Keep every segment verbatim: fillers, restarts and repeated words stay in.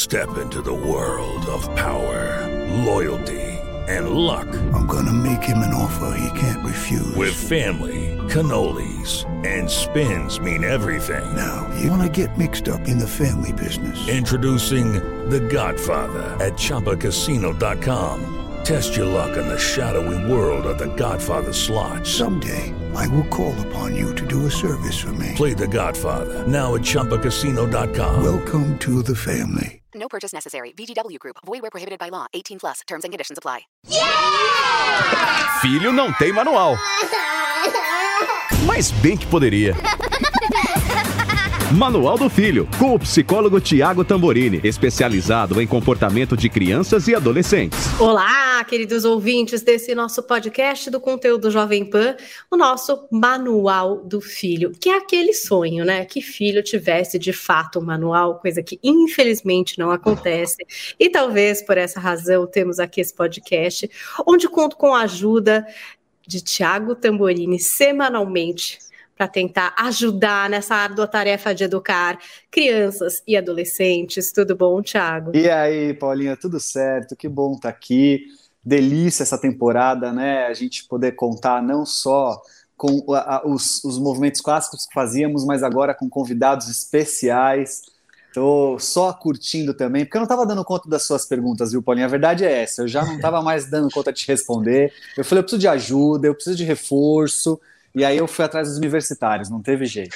Step into the world of power, loyalty, and luck. I'm gonna make him an offer he can't refuse. With family, cannolis, and spins mean everything. Now, you wanna get mixed up in the family business. Introducing The Godfather at Chumba Casino dot com. Test your luck in the shadowy world of The Godfather slot. Someday, I will call upon you to do a service for me. Play The Godfather, now at Chumba Casino dot com. Welcome to the family. No purchase necessary. V G W Group. Void where prohibited by law. eighteen plus. Terms and conditions apply. Yeah! Filho não tem manual. Mas bem que poderia. Manual do Filho, com o psicólogo Tiago Tamborini, especializado em comportamento de crianças e adolescentes. Olá, queridos ouvintes desse nosso podcast do conteúdo Jovem Pan, o nosso Manual do Filho, que é aquele sonho, né? Que filho tivesse de fato um manual, coisa que infelizmente não acontece. E talvez por essa razão temos aqui esse podcast, onde conto com a ajuda de Tiago Tamborini semanalmente, para tentar ajudar nessa árdua tarefa de educar crianças e adolescentes. Tudo bom, Thiago? E aí, Paulinha, tudo certo? Que bom estar aqui. Delícia essa temporada, né? A gente poder contar não só com a, a, os, os movimentos clássicos que fazíamos, mas agora com convidados especiais. Estou só curtindo também, porque eu não estava dando conta das suas perguntas, viu, Paulinha? A verdade é essa, eu já não estava mais dando conta de te responder. Eu falei, eu preciso de ajuda, eu preciso de reforço. E aí eu fui atrás dos universitários, não teve jeito.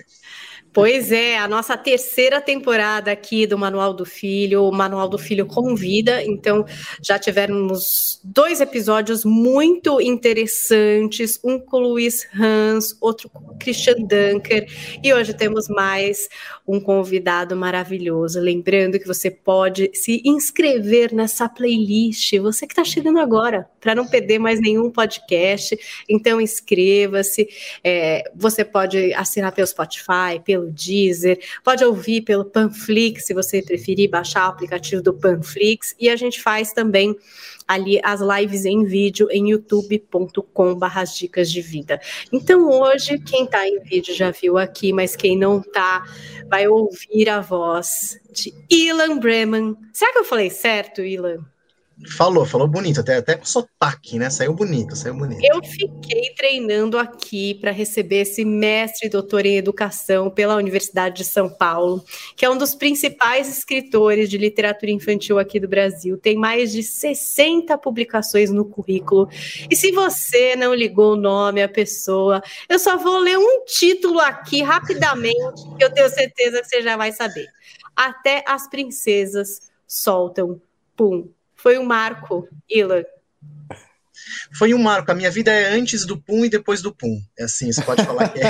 Pois é, a nossa terceira temporada aqui do Manual do Filho, o Manual do Filho convida, então já tivemos dois episódios muito interessantes, um com o Luiz Hans, outro com o Christian Dunker, e hoje temos mais um convidado maravilhoso. Lembrando que você pode se inscrever nessa playlist, você que está chegando agora, para não perder mais nenhum podcast, então inscreva-se, é, você pode assinar pelo Spotify, pelo Deezer, pode ouvir pelo Panflix, se você preferir baixar o aplicativo do Panflix, e a gente faz também ali as lives em vídeo em youtube ponto com barra dicas de vida. Então hoje, quem tá em vídeo já viu aqui, mas quem não tá, vai ouvir a voz de Ilan Breman. Será que eu falei certo, Ilan? Falou, falou bonito, até, até com sotaque, né? Saiu bonito, saiu bonito. Eu fiquei treinando aqui para receber esse mestre e doutor em educação pela Universidade de São Paulo, que é um dos principais escritores de literatura infantil aqui do Brasil. Tem mais de sessenta publicações no currículo. E se você não ligou o nome à pessoa, eu só vou ler um título aqui rapidamente, que eu tenho certeza que você já vai saber. Até as princesas soltam pum. Foi um marco, Ilan. Foi um marco. A minha vida é antes do pum e depois do pum. É assim, você pode falar que é.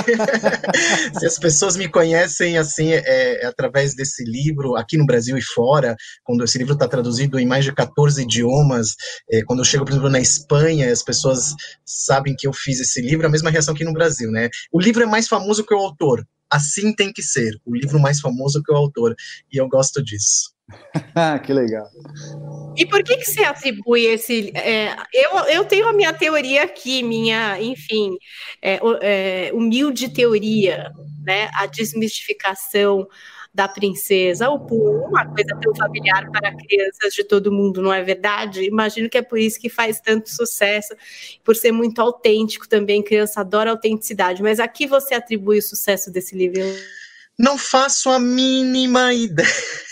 Se as pessoas me conhecem assim, é, é através desse livro, aqui no Brasil e fora, quando esse livro está traduzido em mais de catorze idiomas, é, quando eu chego, por exemplo, na Espanha, as pessoas sabem que eu fiz esse livro, a mesma reação aqui no Brasil, né? O livro é mais famoso que o autor. Assim tem que ser. O livro mais famoso que o autor. E eu gosto disso. Que legal. E por que que você atribui esse... É, eu, eu tenho a minha teoria aqui, minha, enfim, é, é, humilde teoria, né? A desmistificação da princesa, o pum, uma coisa tão familiar para crianças de todo mundo, não é verdade? Imagino que é por isso que faz tanto sucesso, por ser muito autêntico também, criança adora autenticidade, mas a que você atribui o sucesso desse livro? Não faço a mínima ideia.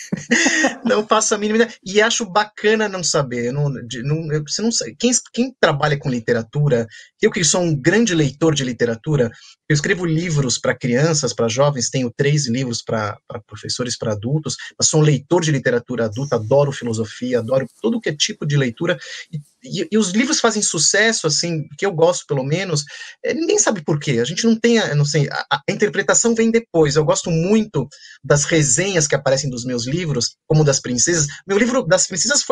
Não faço a mínima ideia. E acho bacana não saber. Eu não, de, não, eu, você não sabe. Quem, quem trabalha com literatura, eu que sou um grande leitor de literatura, eu escrevo livros para crianças, para jovens, tenho três livros para professores, para adultos, mas sou um leitor de literatura adulta, adoro filosofia, adoro todo que é tipo de leitura, e, e, e os livros fazem sucesso, assim, que eu gosto pelo menos, é, ninguém sabe por quê, a gente não tem, a, não sei, a, a interpretação vem depois. Eu gosto muito das resenhas que aparecem dos meus livros, como das princesas. Meu livro das princesas foi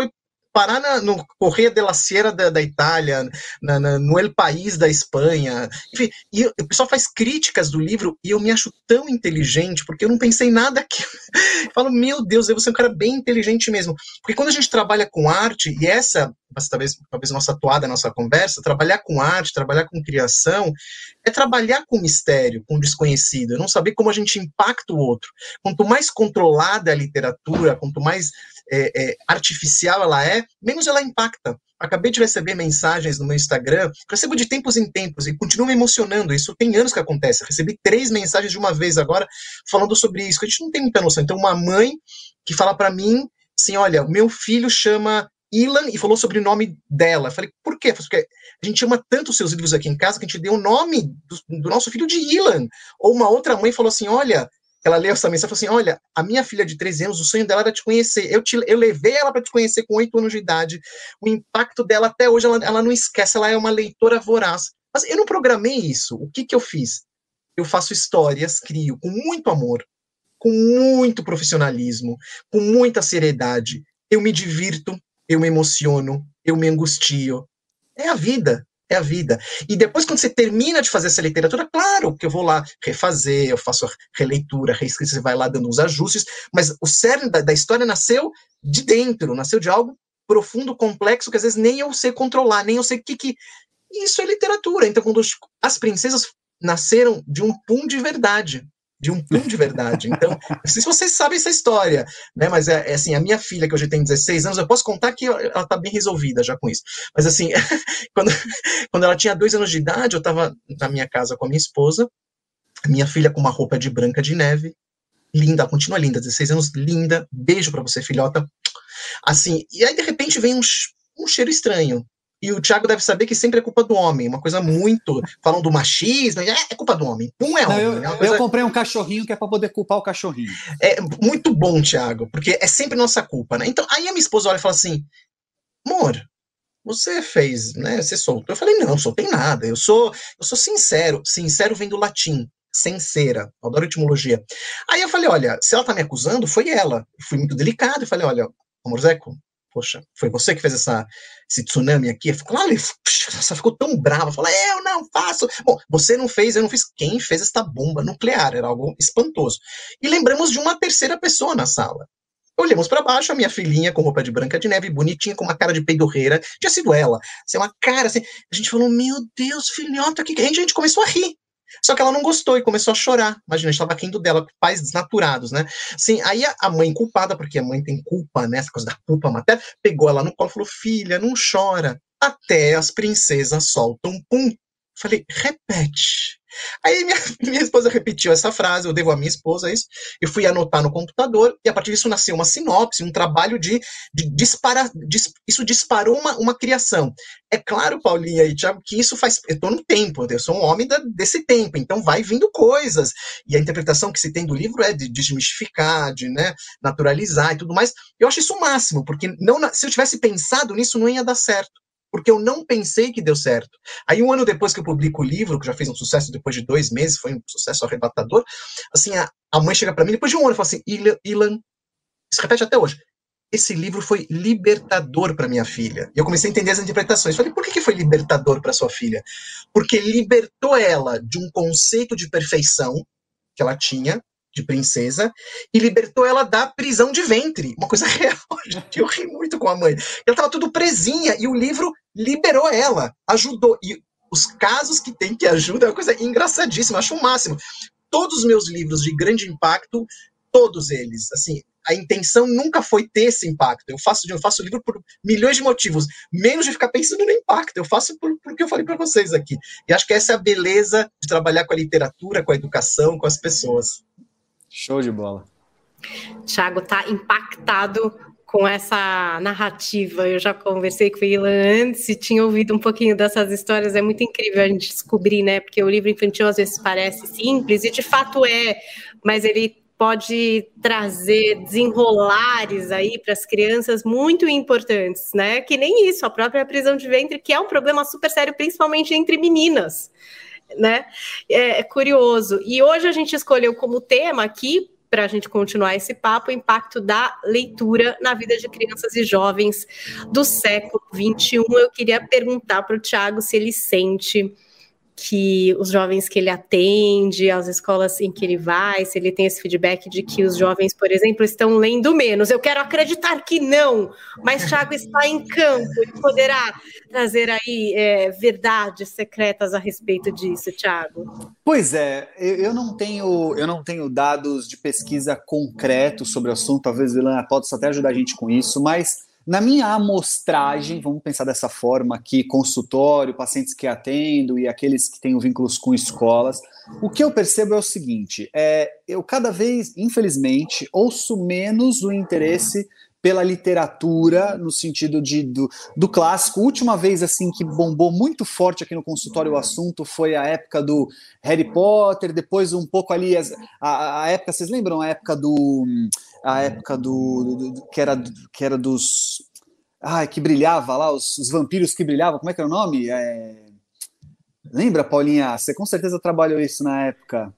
parar na, no Correia della Sera da, da Itália, na, na, no El País da Espanha, enfim, e o pessoal faz críticas do livro e eu me acho tão inteligente, porque eu não pensei nada aqui. Eu falo, meu Deus, eu vou ser um cara bem inteligente mesmo, porque quando a gente trabalha com arte, e essa, talvez, talvez nossa atuada, nossa conversa, trabalhar com arte, trabalhar com criação, é trabalhar com mistério, com desconhecido, é não saber como a gente impacta o outro. Quanto mais controlada é a literatura, quanto mais é, é, artificial ela é, menos ela impacta. Acabei de receber mensagens no meu Instagram, recebo de tempos em tempos e continuo me emocionando, isso tem anos que acontece, recebi três mensagens de uma vez agora falando sobre isso, que a gente não tem muita noção. Então uma mãe que fala para mim assim, olha, o meu filho chama Ilan e falou sobre o nome dela. Eu falei, por quê? Porque a gente ama tanto os seus livros aqui em casa que a gente deu o nome do, do nosso filho de Ilan. Ou uma outra mãe falou assim, olha, ela leu essa mensagem e falou assim, olha, a minha filha de treze anos, o sonho dela era te conhecer. Eu, te, eu levei ela para te conhecer com oito anos de idade. O impacto dela até hoje, ela, ela não esquece, ela é uma leitora voraz. Mas eu não programei isso. O que que eu fiz? Eu faço histórias, crio com muito amor, com muito profissionalismo, com muita seriedade. Eu me divirto, eu me emociono, eu me angustio. É a vida, é a vida. E depois, quando você termina de fazer essa literatura, claro que eu vou lá refazer, eu faço a releitura, reescrita, você vai lá dando uns ajustes, mas o cerne da, da história nasceu de dentro, nasceu de algo profundo, complexo, que às vezes nem eu sei controlar, nem eu sei o que que... Isso é literatura. Então, quando as princesas nasceram de um pum de verdade, de um pum de verdade. Então, não sei se vocês sabem essa história, né? Mas é, é assim, a minha filha, que hoje tem dezesseis anos, eu posso contar que ela tá bem resolvida já com isso. Mas assim, quando, quando ela tinha dois anos de idade, eu tava na minha casa com a minha esposa, minha filha com uma roupa de Branca de Neve, linda, ela continua linda, dezesseis anos, linda, beijo pra você, filhota. Assim, e aí de repente vem um, um cheiro estranho. E o Thiago deve saber que sempre é culpa do homem, uma coisa muito, falando do machismo, é, é culpa do homem, não é homem. Não, eu, é coisa... eu comprei um cachorrinho que é para poder culpar o cachorrinho. É muito bom, Thiago, porque é sempre nossa culpa, né? Então, aí a minha esposa olha e fala assim, amor, você fez, né, você soltou. Eu falei, não, não soltei nada, eu sou, eu sou sincero, sincero vem do latim, sincera, adoro etimologia. Aí eu falei, olha, se ela tá me acusando, foi ela. Eu fui muito delicado, eu falei, olha, amor Zeco, poxa, foi você que fez essa, esse tsunami aqui? Ela ficou, ficou tão brava, falou, eu não faço. Bom, você não fez, eu não fiz. Quem fez essa bomba nuclear? Era algo espantoso. E lembramos de uma terceira pessoa na sala. Olhamos para baixo, a minha filhinha com roupa de Branca de Neve, bonitinha, com uma cara de peidorreira, tinha sido ela. Assim, uma cara assim, a gente falou, meu Deus, filhota, que... a gente, a gente começou a rir. Só que ela não gostou e começou a chorar. Imagina, a gente estava rindo dela, pais desnaturados, né? Assim, aí a, a mãe culpada, porque a mãe tem culpa, né? Essa coisa da culpa materna, pegou ela no colo e falou, filha, não chora. Até as princesas soltam pum. Falei, repete. Aí minha, minha esposa repetiu essa frase, eu devo à minha esposa isso, eu fui anotar no computador, e a partir disso nasceu uma sinopse, um trabalho de, de disparar, dis, isso disparou uma, uma criação. É claro, Paulinha e Thiago, que isso faz, eu estou no tempo, eu sou um homem da, desse tempo, então vai vindo coisas, e a interpretação que se tem do livro é de desmistificar, de, né, naturalizar e tudo mais. Eu acho isso o máximo, porque não, se eu tivesse pensado nisso, não ia dar certo. Porque eu não pensei que deu certo. Aí um ano depois que eu publico o livro, que já fez um sucesso depois de dois meses, foi um sucesso arrebatador, assim, a, a mãe chega para mim, depois de um ano, e fala assim, Ilan, Ilan, isso repete até hoje, esse livro foi libertador para minha filha. E eu comecei a entender as interpretações. Falei, por que, que foi libertador para sua filha? Porque libertou ela de um conceito de perfeição que ela tinha, de princesa, e libertou ela da prisão de ventre, uma coisa real, gente, eu ri muito com a mãe, ela estava tudo presinha, e o livro liberou ela, ajudou, e os casos que tem que ajuda é uma coisa engraçadíssima, acho o máximo. Todos os meus livros de grande impacto, todos eles, assim, a intenção nunca foi ter esse impacto, eu faço, eu faço livro por milhões de motivos, menos de ficar pensando no impacto, eu faço por, por que eu falei para vocês aqui, e acho que essa é a beleza de trabalhar com a literatura, com a educação, com as pessoas. Show de bola. Thiago tá impactado com essa narrativa. Eu já conversei com o Ilan antes e tinha ouvido um pouquinho dessas histórias. É muito incrível a gente descobrir, né? Porque o livro infantil às vezes parece simples e de fato é, mas ele pode trazer desenrolares aí para as crianças muito importantes, né? Que nem isso, a própria prisão de ventre, que é um problema super sério, principalmente entre meninas. Né? É, é curioso. E hoje a gente escolheu como tema aqui para a gente continuar esse papo, o impacto da leitura na vida de crianças e jovens do século vinte e um. Eu queria perguntar para o Thiago se ele sente que os jovens que ele atende, as escolas em que ele vai, se ele tem esse feedback de que os jovens, por exemplo, estão lendo menos. Eu quero acreditar que não, mas Thiago está em campo e poderá trazer aí é, verdades secretas a respeito disso, Thiago. Pois é, eu não tenho, eu não tenho dados de pesquisa concretos sobre o assunto, talvez o Ilana possa até ajudar a gente com isso, mas na minha amostragem, vamos pensar dessa forma aqui, consultório, pacientes que atendo e aqueles que têm vínculos com escolas, o que eu percebo é o seguinte, é, eu cada vez, infelizmente, ouço menos o interesse pela literatura, no sentido de, do, do clássico. A última vez assim, que bombou muito forte aqui no consultório o assunto foi a época do Harry Potter, depois um pouco ali, a, a época, vocês lembram a época do... a época do, do, do que, era, que era dos... Ai, que brilhava lá, os, os vampiros que brilhavam, como é que era o nome? É... Lembra, Paulinha? Você com certeza trabalhou isso na época.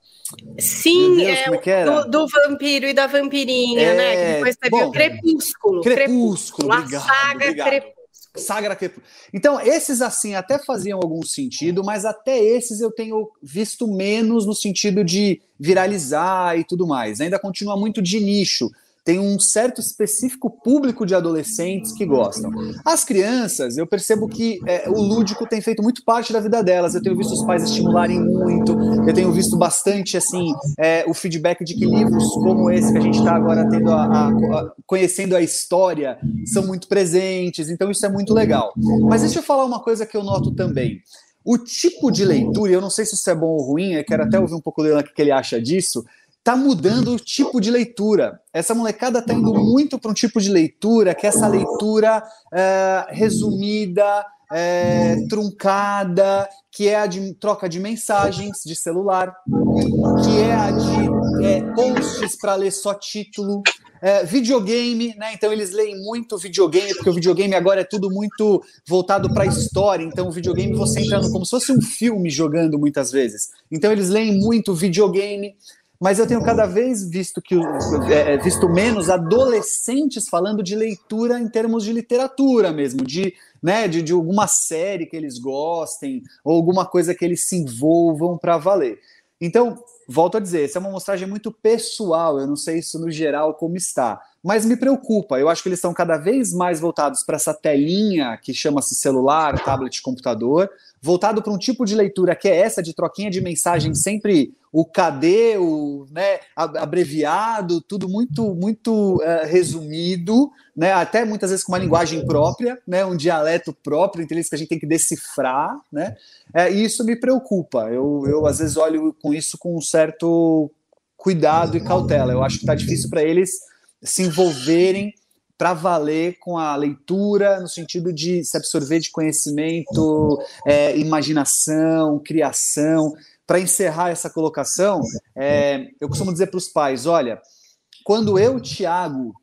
Sim, Deus, é, como é que era? Do, do vampiro e da vampirinha, é... né? Que depois teve Bom, o Crepúsculo. Crepúsculo, Crepúsculo obrigado, a saga obrigado. Crepúsculo. Sagra Crepúsculo. Então, esses assim até faziam algum sentido, mas até esses eu tenho visto menos no sentido de viralizar e tudo mais. Ainda continua muito de nicho. Tem um certo específico público de adolescentes que gostam. As crianças, eu percebo que é, o lúdico tem feito muito parte da vida delas. Eu tenho visto os pais estimularem muito, eu tenho visto bastante assim é, o feedback de que livros como esse que a gente está agora tendo a, a, a, conhecendo a história são muito presentes, então isso é muito legal. Mas deixa eu falar uma coisa que eu noto também. O tipo de leitura, e eu não sei se isso é bom ou ruim, eu quero até ouvir um pouco dele o que ele acha disso, está mudando o tipo de leitura. Essa molecada está indo muito para um tipo de leitura, que é essa leitura é, resumida, é, truncada, que é a de troca de mensagens de celular, que é a de é, posts para ler só título, é, videogame, né? Então eles leem muito videogame, porque o videogame agora é tudo muito voltado para a história, então o videogame você entra como se fosse um filme jogando muitas vezes. Então eles leem muito videogame. Mas eu tenho cada vez visto, que, é, visto menos adolescentes falando de leitura em termos de literatura mesmo, de, né, de, de alguma série que eles gostem, ou alguma coisa que eles se envolvam para valer. Então, volto a dizer, essa é uma amostragem muito pessoal, eu não sei isso no geral como está, mas me preocupa, eu acho que eles estão cada vez mais voltados para essa telinha que chama-se celular, tablet, computador, voltado para um tipo de leitura que é essa de troquinha de mensagem, sempre o K D, o, né, abreviado, tudo muito, muito uh, resumido, né, até muitas vezes com uma linguagem própria, né, um dialeto próprio, então isso que a gente tem que decifrar, né, é, e isso me preocupa, eu, eu às vezes olho com isso com um certo cuidado e cautela, eu acho que está difícil para eles se envolverem para valer com a leitura, no sentido de se absorver de conhecimento, é, imaginação, criação. Para encerrar essa colocação, é, eu costumo dizer para os pais, olha, quando eu, Thiago,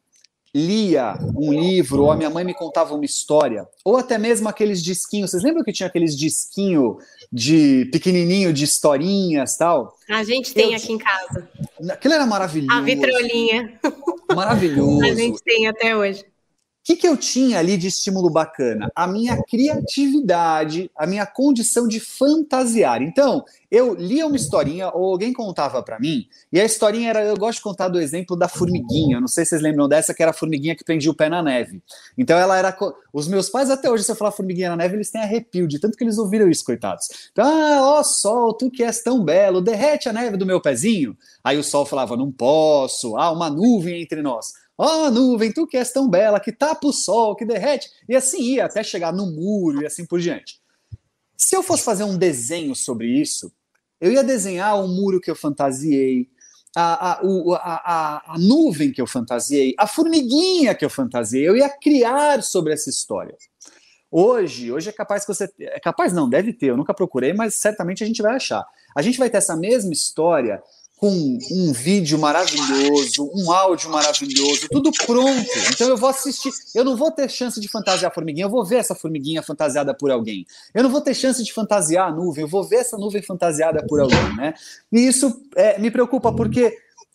lia um livro, ou a minha mãe me contava uma história, ou até mesmo aqueles disquinhos, vocês lembram que tinha aqueles disquinhos de pequenininho, de historinhas e tal? A gente tem eu, aqui em casa. Aquilo era maravilhoso. A vitrolinha. Maravilhoso. A gente tem até hoje. O que, que eu tinha ali de estímulo bacana? A minha criatividade, a minha condição de fantasiar. Então, eu lia uma historinha, ou alguém contava para mim, e a historinha era, eu gosto de contar do exemplo da formiguinha, não sei se vocês lembram dessa, que era a formiguinha que prendia o pé na neve. Então ela era, os meus pais até hoje, se eu falar formiguinha na neve, eles têm arrepio, de tanto que eles ouviram isso, coitados. Então, ah, ó sol, tu que és tão belo, derrete a neve do meu pezinho. Aí o sol falava, não posso, há uma nuvem entre nós. Ó, oh, nuvem, tu que és tão bela, que tapa o sol, que derrete, e assim ia até chegar no muro e assim por diante. Se eu fosse fazer um desenho sobre isso, eu ia desenhar o muro que eu fantasiei, a, a, o, a, a, a nuvem que eu fantasiei, a formiguinha que eu fantasiei, eu ia criar sobre essa história. Hoje, hoje é capaz que você... É capaz não, deve ter, eu nunca procurei, mas certamente a gente vai achar. A gente vai ter essa mesma história com um vídeo maravilhoso, um áudio maravilhoso, tudo pronto. Então eu vou assistir, eu não vou ter chance de fantasiar a formiguinha, eu vou ver essa formiguinha fantasiada por alguém. Eu não vou ter chance de fantasiar a nuvem, eu vou ver essa nuvem fantasiada por alguém, né? E isso é, me preocupa porque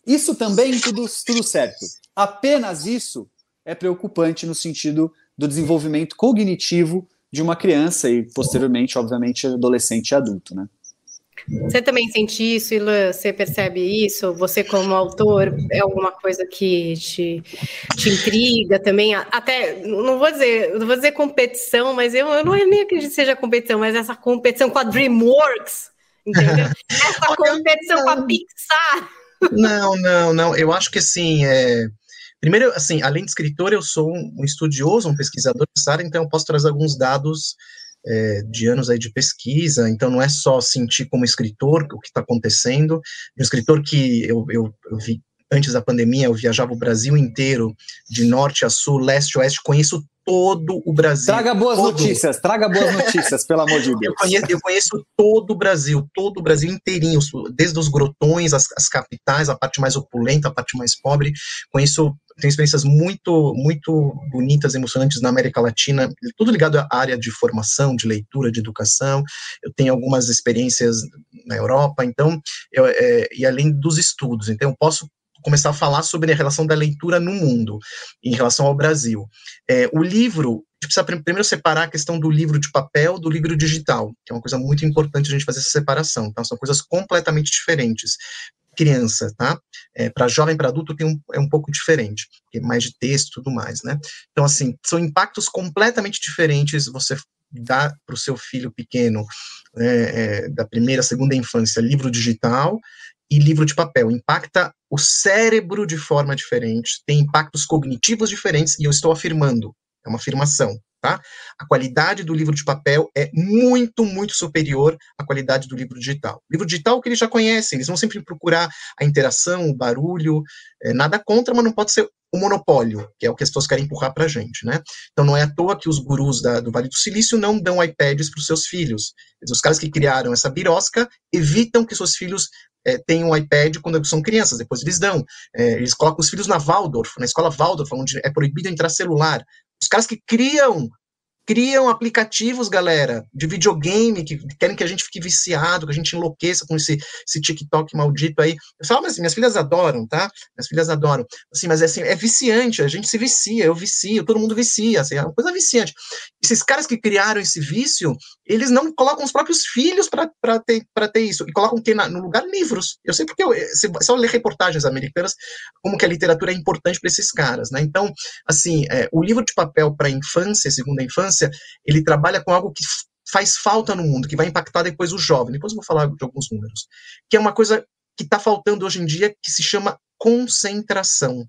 Isso também tudo, tudo certo. Apenas isso é preocupante no sentido do desenvolvimento cognitivo de uma criança e, posteriormente, obviamente, adolescente e adulto, né? Você também sente isso, Ilan? Você percebe isso? Você, como autor, é alguma coisa que te, te intriga também? Até, não vou dizer, não vou dizer competição, mas eu, eu não nem acredito que seja competição, mas essa competição com a DreamWorks, entendeu? Essa competição com a Pixar. Não, não, não. Eu acho que, assim, é... primeiro, assim, além de escritor, eu sou um estudioso, um pesquisador dessa área, então eu posso trazer alguns dados É, de anos aí de pesquisa, então não é só sentir como escritor o que está acontecendo, um escritor que eu, eu, eu vi antes da pandemia, eu viajava o Brasil inteiro, de norte a sul, leste a oeste, conheço todo o Brasil. Traga boas todo. notícias, traga boas notícias, pelo amor de Deus. Eu conheço, eu conheço todo o Brasil, todo o Brasil inteirinho, desde os grotões, as, as capitais, a parte mais opulenta, a parte mais pobre. Conheço, tenho experiências muito, muito bonitas, emocionantes na América Latina, tudo ligado à área de formação, de leitura, de educação. Eu tenho algumas experiências na Europa, então, eu, é, e além dos estudos, então eu posso começar a falar sobre a relação da leitura no mundo, em relação ao Brasil. É, o livro, a gente precisa primeiro separar a questão do livro de papel do livro digital, que é uma coisa muito importante a gente fazer essa separação, tá? São coisas completamente diferentes. Criança, tá? É, para jovem, para adulto tem um, é um pouco diferente, é mais de texto e tudo mais, né? Então, assim, são impactos completamente diferentes você dá para o seu filho pequeno, é, é, da primeira, segunda infância, livro digital e livro de papel. Impacta o cérebro de forma diferente, tem impactos cognitivos diferentes, e eu estou afirmando, é uma afirmação, tá? A qualidade do livro de papel é muito, muito superior à qualidade do livro digital. O livro digital, que eles já conhecem, eles vão sempre procurar a interação, o barulho, é, nada contra, mas não pode ser o monopólio, que é o que as pessoas querem empurrar para a gente, né? Então não é à toa que os gurus da, do Vale do Silício não dão iPads para os seus filhos. Os caras que criaram essa birosca evitam que seus filhos É, tem um iPad quando são crianças, depois eles dão. É, eles colocam os filhos na Waldorf, na escola Waldorf, onde é proibido entrar celular. Os caras que criam, criam aplicativos, galera, de videogame, que querem que a gente fique viciado, que a gente enlouqueça com esse, esse TikTok maldito aí. Eu falo, mas minhas filhas adoram, tá? Minhas filhas adoram. Assim, mas é, assim, é viciante, a gente se vicia, eu vicio, todo mundo vicia, assim, é uma coisa viciante. Esses caras que criaram esse vício, eles não colocam os próprios filhos para ter, ter isso, e colocam que na, no lugar livros. Eu sei porque, eu, se, se eu ler reportagens americanas, como que a literatura é importante para esses caras, né? Então, assim, é, o livro de papel para a infância, segunda infância, ele trabalha com algo que faz falta no mundo, que vai impactar depois o jovem. Depois eu vou falar de alguns números. Que é uma coisa que está faltando hoje em dia, que se chama concentração.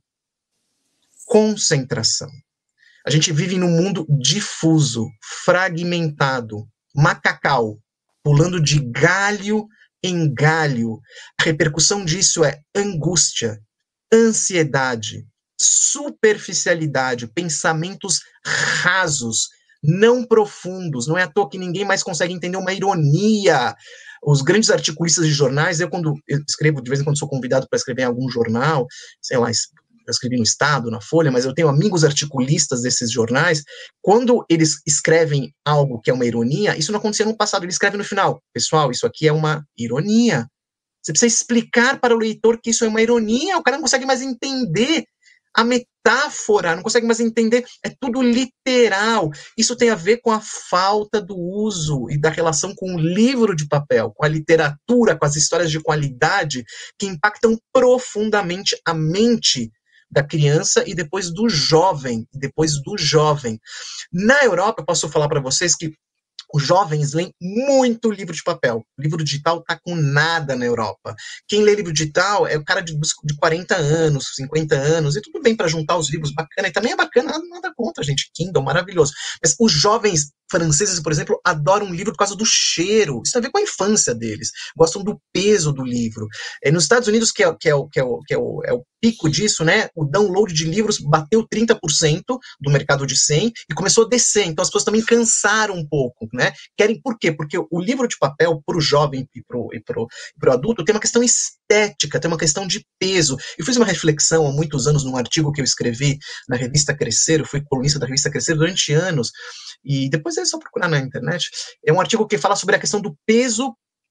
Concentração. A gente vive num mundo difuso, fragmentado, macacal, pulando de galho em galho. A repercussão disso é angústia, ansiedade, superficialidade, pensamentos rasos, não profundos. Não é à toa que ninguém mais consegue entender uma ironia. Os grandes articulistas de jornais, eu quando eu escrevo, de vez em quando sou convidado para escrever em algum jornal, sei lá, eu escrevi no Estado, na Folha, mas eu tenho amigos articulistas desses jornais, quando eles escrevem algo que é uma ironia, isso não acontecia no passado, eles escrevem no final, pessoal, isso aqui é uma ironia. Você precisa explicar para o leitor que isso é uma ironia, o cara não consegue mais entender a metáfora, não consegue mais entender, é tudo literal. Isso tem a ver com a falta do uso e da relação com o livro de papel, com a literatura, com as histórias de qualidade que impactam profundamente a mente da criança e depois do jovem, depois do jovem. Na Europa, eu posso falar para vocês que os jovens leem muito livro de papel. O livro digital está com nada na Europa. Quem lê livro digital é o cara de, de quarenta anos, cinquenta anos, e tudo bem para juntar os livros, bacana. E também é bacana, nada, nada contra, gente. Kindle, maravilhoso. Mas os jovens franceses, por exemplo, adoram um livro por causa do cheiro. Isso tem a ver com a infância deles. Gostam do peso do livro. É, nos Estados Unidos, que, é, que, é, que, é, que é, o, é o pico disso, né? O download de livros bateu trinta por cento do mercado de cem e começou a descer. Então as pessoas também cansaram um pouco, né? Querem por quê? Porque o livro de papel, para o jovem e para o adulto, tem uma questão estética, tem uma questão de peso. Eu fiz uma reflexão há muitos anos num artigo que eu escrevi na revista Crescer, eu fui colunista da revista Crescer durante anos, e depois é só procurar na internet. É um artigo que fala sobre a questão do peso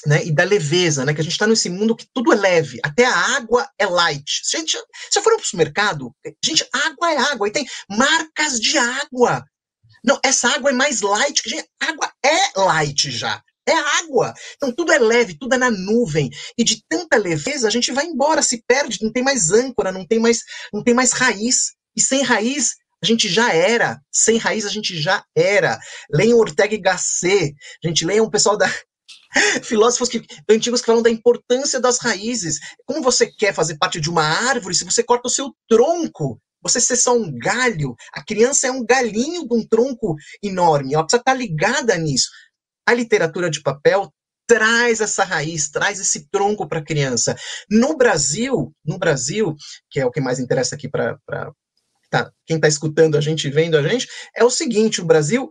né, e da leveza, né, que a gente está nesse mundo que tudo é leve, até a água é light. Gente, se foram para o supermercado, gente, água é água, e tem marcas de água. Não, essa água é mais light, gente, água é light já, é água. Então tudo é leve, tudo é na nuvem, e de tanta leveza a gente vai embora, se perde, não tem mais âncora, não tem mais, não tem mais raiz, e sem raiz a gente já era, sem raiz a gente já era. Leiam Ortega y Gasset, gente, leiam o pessoal da... filósofos que, antigos que falam da importância das raízes. Como você quer fazer parte de uma árvore se você corta o seu tronco? Você ser só um galho? A criança é um galinho de um tronco enorme, ela precisa estar ligada nisso. A literatura de papel traz essa raiz, traz esse tronco para a criança. No Brasil, no Brasil, que é o que mais interessa aqui para tá, quem está escutando a gente, vendo a gente, é o seguinte, o Brasil,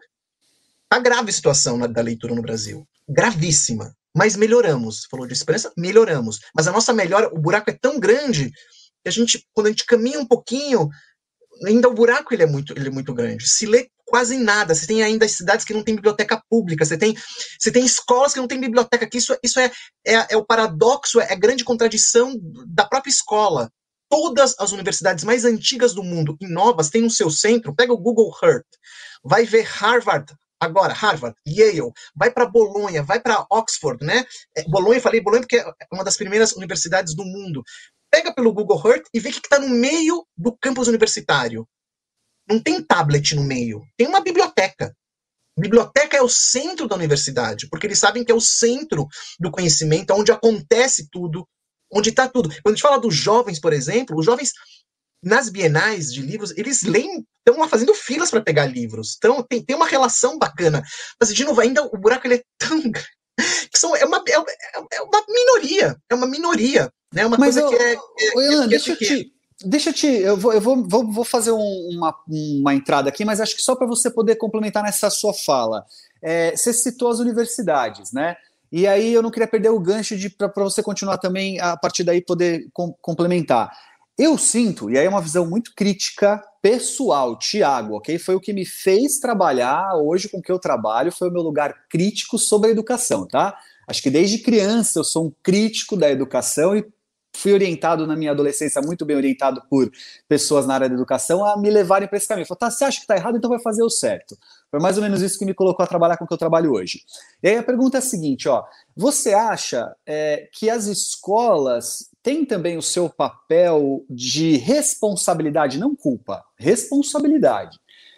tá grave a situação na, da leitura no Brasil. Gravíssima, mas melhoramos. Falou de esperança, melhoramos. Mas a nossa melhora, o buraco é tão grande que a gente, quando a gente caminha um pouquinho, ainda o buraco ele é muito, ele é muito grande. Se lê quase nada. Você tem ainda cidades que não tem biblioteca pública. Você tem, você tem escolas que não tem biblioteca. Que isso, isso é, é, é o paradoxo, é a grande contradição da própria escola. Todas as universidades mais antigas do mundo e novas têm no seu centro. Pega o Google Earth, vai ver Harvard. Agora, Harvard, Yale, vai para Bolonha, vai para Oxford, né? É, Bolonha, falei Bolonha porque é uma das primeiras universidades do mundo. Pega pelo Google Earth e vê o que está no meio do campus universitário. Não tem tablet no meio, tem uma biblioteca. Biblioteca é o centro da universidade, porque eles sabem que é o centro do conhecimento, onde acontece tudo, onde está tudo. Quando a gente fala dos jovens, por exemplo, os jovens... nas bienais de livros, eles leem, estão lá fazendo filas para pegar livros. Então, tem, tem uma relação bacana. Mas, de novo, ainda o buraco ele é tão grande. São, é, uma, é, é uma minoria. É uma minoria. Né? Uma Mas coisa eu, que é. é, Ilan, é deixa eu te. Deixa eu te. Eu vou, eu vou, vou, vou fazer um, uma, uma entrada aqui, mas acho que só para você poder complementar nessa sua fala. É, você citou as universidades, né? E aí eu não queria perder o gancho para você continuar também, a partir daí, poder com, complementar. Eu sinto, e aí é uma visão muito crítica pessoal, Tiago, ok? Foi o que me fez trabalhar hoje com o que eu trabalho, foi o meu lugar crítico sobre a educação, tá? Acho que desde criança eu sou um crítico da educação e fui orientado na minha adolescência, muito bem orientado por pessoas na área da educação, a me levarem para esse caminho. Falei, tá, você acha que tá errado, então vai fazer o certo. Foi mais ou menos isso que me colocou a trabalhar com o que eu trabalho hoje. E aí a pergunta é a seguinte, ó, você acha é, que as escolas têm também o seu papel de responsabilidade, não culpa, responsabilidade,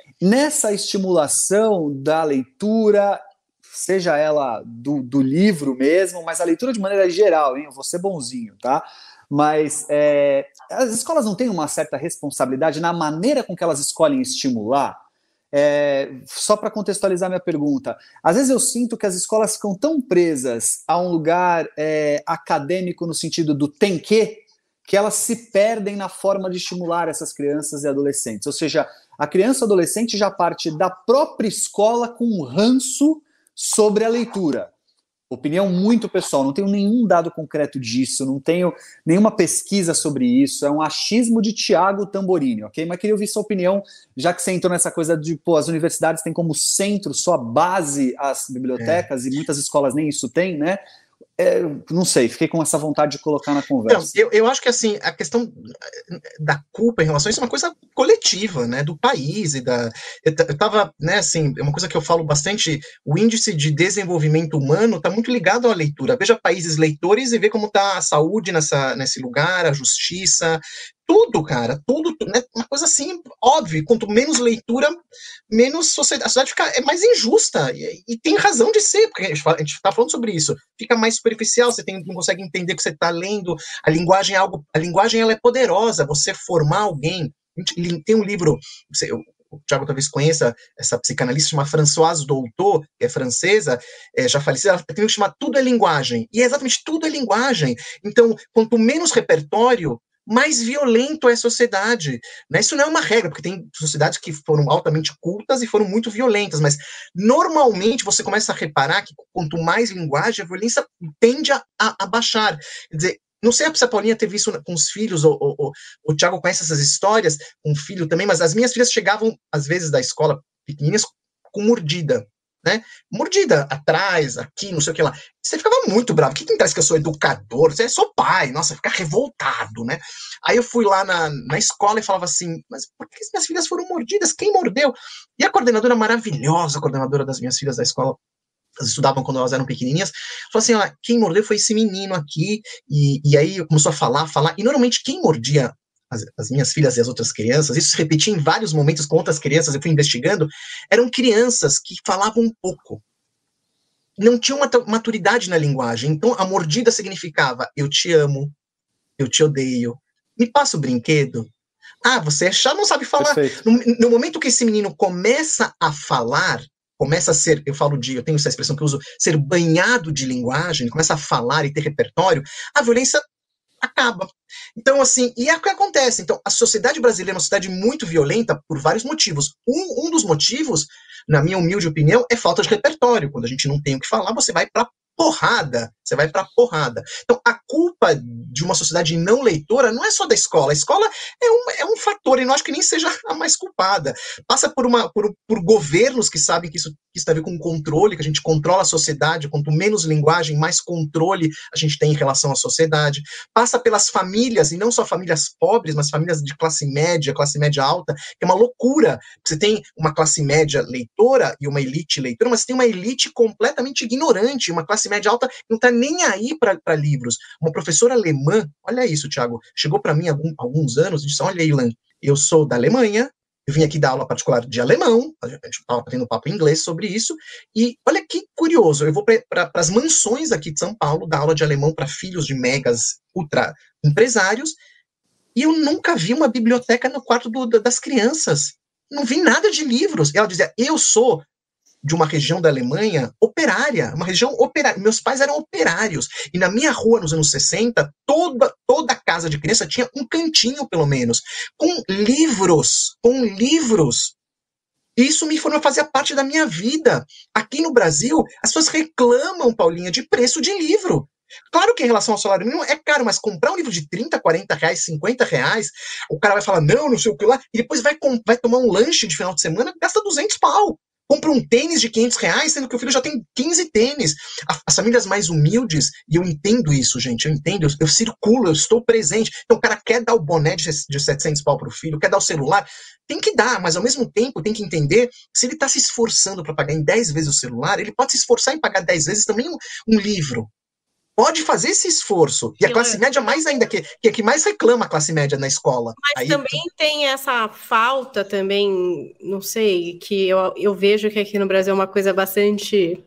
nessa estimulação da leitura, seja ela do, do livro mesmo, mas a leitura de maneira geral, hein? Eu vou ser bonzinho, tá? Mas é, as escolas não têm uma certa responsabilidade na maneira com que elas escolhem estimular? É, só para contextualizar minha pergunta, às vezes eu sinto que as escolas ficam tão presas a um lugar é, acadêmico no sentido do tem que, que elas se perdem na forma de estimular essas crianças e adolescentes. Ou seja, a criança ou adolescente já parte da própria escola com um ranço sobre a leitura. Opinião muito pessoal, não tenho nenhum dado concreto disso, não tenho nenhuma pesquisa sobre isso, é um achismo de Tiago Tamborini, ok? Mas queria ouvir sua opinião, já que você entrou nessa coisa de, pô, as universidades têm como centro, sua base, as bibliotecas, é. E muitas escolas nem isso têm, né? É, não sei, fiquei com essa vontade de colocar na conversa. Não, eu, eu acho que assim, a questão da culpa em relação a isso é uma coisa coletiva, né, do país e da... Eu, eu tava, né, assim, é uma coisa que eu falo bastante, o índice de desenvolvimento humano está muito ligado à leitura. Veja países leitores e vê como está a saúde nessa, nesse lugar, a justiça, tudo, cara, tudo, né, uma coisa assim, óbvio, quanto menos leitura, menos sociedade, a sociedade fica, é mais injusta, e, e tem razão de ser, porque a gente, fala, a gente tá falando sobre isso, fica mais superficial, você tem, não consegue entender o que você está lendo, a linguagem é algo, a linguagem ela é poderosa, você formar alguém, tem um livro, você, eu, o Thiago talvez conheça essa psicanalista chamada Françoise Dolto, que é francesa, é, já falecida, ela tem um que chama Tudo é Linguagem, e é exatamente tudo é linguagem, então, quanto menos repertório, mais violento é a sociedade, né? Isso não é uma regra, porque tem sociedades que foram altamente cultas e foram muito violentas, mas normalmente você começa a reparar que quanto mais linguagem, a violência tende a, a baixar. Quer dizer, não sei se a Paulinha teve isso com os filhos, ou, ou, ou o Thiago conhece essas histórias com o filho também, mas as minhas filhas chegavam, às vezes, da escola pequenininhas com mordida. né? Mordida atrás, aqui, não sei o que lá. Você ficava muito bravo. Quem traz que eu sou educador? Você é só pai. Nossa, fica revoltado, né? Aí eu fui lá na, na escola e falava assim, mas por que as minhas filhas foram mordidas? Quem mordeu? E a coordenadora maravilhosa, a coordenadora das minhas filhas da escola, elas estudavam quando elas eram pequenininhas, falou assim, ó, quem mordeu foi esse menino aqui, e, e aí começou a falar, falar, e normalmente quem mordia as, as minhas filhas e as outras crianças, isso se repetia em vários momentos com outras crianças, eu fui investigando, eram crianças que falavam um pouco, não tinham uma maturidade na linguagem, então a mordida significava, eu te amo, eu te odeio, me passa o brinquedo, ah, você é chato, não sabe falar. No, no momento que esse menino começa a falar, começa a ser, eu falo de, eu tenho essa expressão que eu uso, ser banhado de linguagem, começa a falar e ter repertório, a violência acaba. Então, assim, e é o que acontece. Então, a sociedade brasileira é uma sociedade muito violenta por vários motivos. Um, um dos motivos, na minha humilde opinião, é falta de repertório. Quando a gente não tem o que falar, você vai pra porrada, você vai pra porrada. Então, a culpa de uma sociedade não leitora não é só da escola. A escola é um, é um fator, e não acho que nem seja a mais culpada. Passa por, uma, por, por governos que sabem que isso, que isso tem a ver com controle, que a gente controla a sociedade, quanto menos linguagem, mais controle a gente tem em relação à sociedade. Passa pelas famílias, e não só famílias pobres, mas famílias de classe média, classe média alta, que é uma loucura. Você tem uma classe média leitora e uma elite leitora, mas você tem uma elite completamente ignorante, uma classe média alta que não está nem aí para livros. Uma professora alemã, olha isso, Thiago, chegou para mim há algum, alguns anos e disse, olha, Ilan, eu sou da Alemanha, eu vim aqui dar aula particular de alemão, a gente estava tendo um papo em inglês sobre isso, e olha que curioso, eu vou para as mansões aqui de São Paulo dar aula de alemão para filhos de megas ultra empresários, e eu nunca vi uma biblioteca no quarto do, das crianças. Não vi nada de livros. Ela dizia, eu sou de uma região da Alemanha operária, uma região operária. Meus pais eram operários. E na minha rua, nos anos sessenta, toda, toda casa de criança tinha um cantinho, pelo menos, com livros, com livros. Isso me formou, fazia parte da minha vida. Aqui no Brasil, as pessoas reclamam, Paulinha, de preço de livro. Claro que em relação ao salário mínimo é caro, mas comprar um livro de trinta, quarenta reais, cinquenta reais, o cara vai falar, não, não sei o que lá, e depois vai, vai tomar um lanche de final de semana, gasta duzentos pau. Compra um tênis de quinhentos reais, sendo que o filho já tem quinze tênis. As famílias mais humildes, e eu entendo isso, gente, eu entendo, eu, eu circulo, eu estou presente. Então o cara quer dar o boné de, de setecentos pau pro filho, quer dar o celular, tem que dar, mas ao mesmo tempo tem que entender, se ele está se esforçando para pagar em dez vezes o celular, ele pode se esforçar em pagar dez vezes também um, um livro. Pode fazer esse esforço. E a classe média mais ainda, que, que é que mais reclama a classe média na escola. Mas Aí, também tu... tem essa falta também, não sei, que eu, eu vejo que aqui no Brasil é uma coisa bastante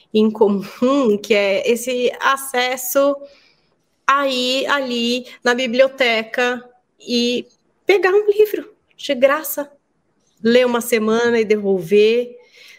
incomum, que é esse acesso a ir ali na biblioteca e pegar um livro de graça, ler uma semana e devolver.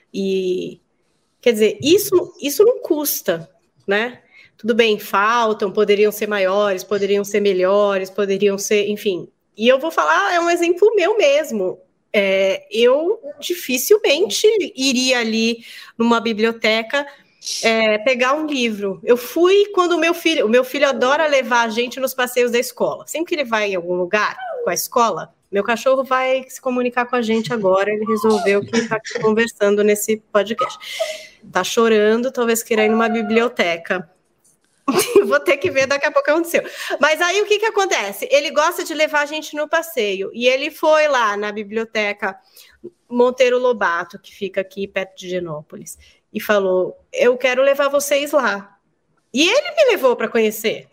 E, quer dizer, isso, isso não custa, né? Tudo bem, faltam, poderiam ser maiores, poderiam ser melhores, poderiam ser, enfim. E eu vou falar, é um exemplo meu mesmo. É, eu dificilmente iria ali numa biblioteca é, pegar um livro. Eu fui quando o meu filho, o meu filho adora levar a gente nos passeios da escola. Sempre que ele vai em algum lugar com a escola, meu cachorro vai se comunicar com a gente agora, ele resolveu que está conversando nesse podcast. Tá chorando, talvez queira ir numa biblioteca. Vou ter que ver daqui a pouco o que aconteceu. Mas aí o que, que acontece? Ele gosta de levar a gente no passeio. E ele foi lá na biblioteca Monteiro Lobato, que fica aqui perto de Genópolis, e falou, eu quero levar vocês lá. E ele me levou para conhecer.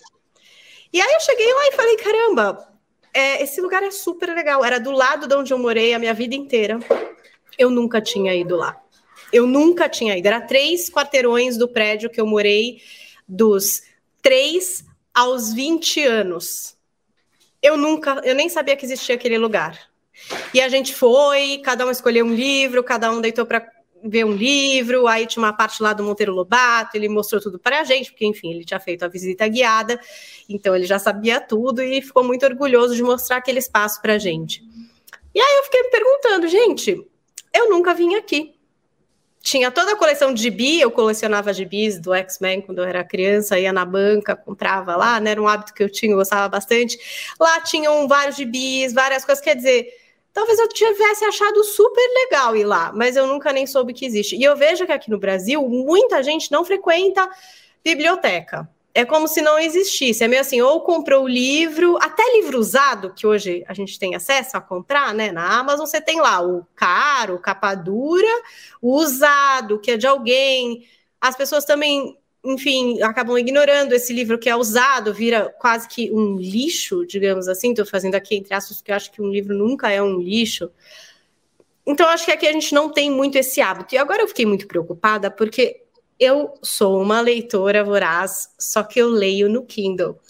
E aí eu cheguei lá e falei, caramba, é, esse lugar é super legal. Era do lado de onde eu morei a minha vida inteira. Eu nunca tinha ido lá. Eu nunca tinha ido. Era três quarteirões do prédio que eu morei dos três aos vinte anos. Eu nunca, eu nem sabia que existia aquele lugar. E a gente foi, cada um escolheu um livro, cada um deitou para ver um livro, aí tinha uma parte lá do Monteiro Lobato, ele mostrou tudo para a gente, porque, enfim, ele tinha feito a visita guiada, então ele já sabia tudo e ficou muito orgulhoso de mostrar aquele espaço para a gente. E aí eu fiquei me perguntando, gente, eu nunca vim aqui. Tinha toda a coleção de gibi, eu colecionava gibis do X-Men quando eu era criança, ia na banca, comprava lá, né? Era um hábito que eu tinha, eu gostava bastante. Lá tinham vários gibis, várias coisas, quer dizer, talvez eu tivesse achado super legal ir lá, mas eu nunca nem soube que existe. E eu vejo que aqui no Brasil, muita gente não frequenta biblioteca. É como se não existisse. É meio assim, ou comprou o livro, até livro usado, que hoje a gente tem acesso a comprar, né? Na Amazon você tem lá o caro, o capa dura, o usado, que é de alguém. As pessoas também, enfim, acabam ignorando esse livro que é usado, vira quase que um lixo, digamos assim. Estou fazendo aqui entre aspas, porque eu acho que um livro nunca é um lixo. Então, acho que aqui a gente não tem muito esse hábito. E agora eu fiquei muito preocupada, porque eu sou uma leitora voraz, só que eu leio no Kindle.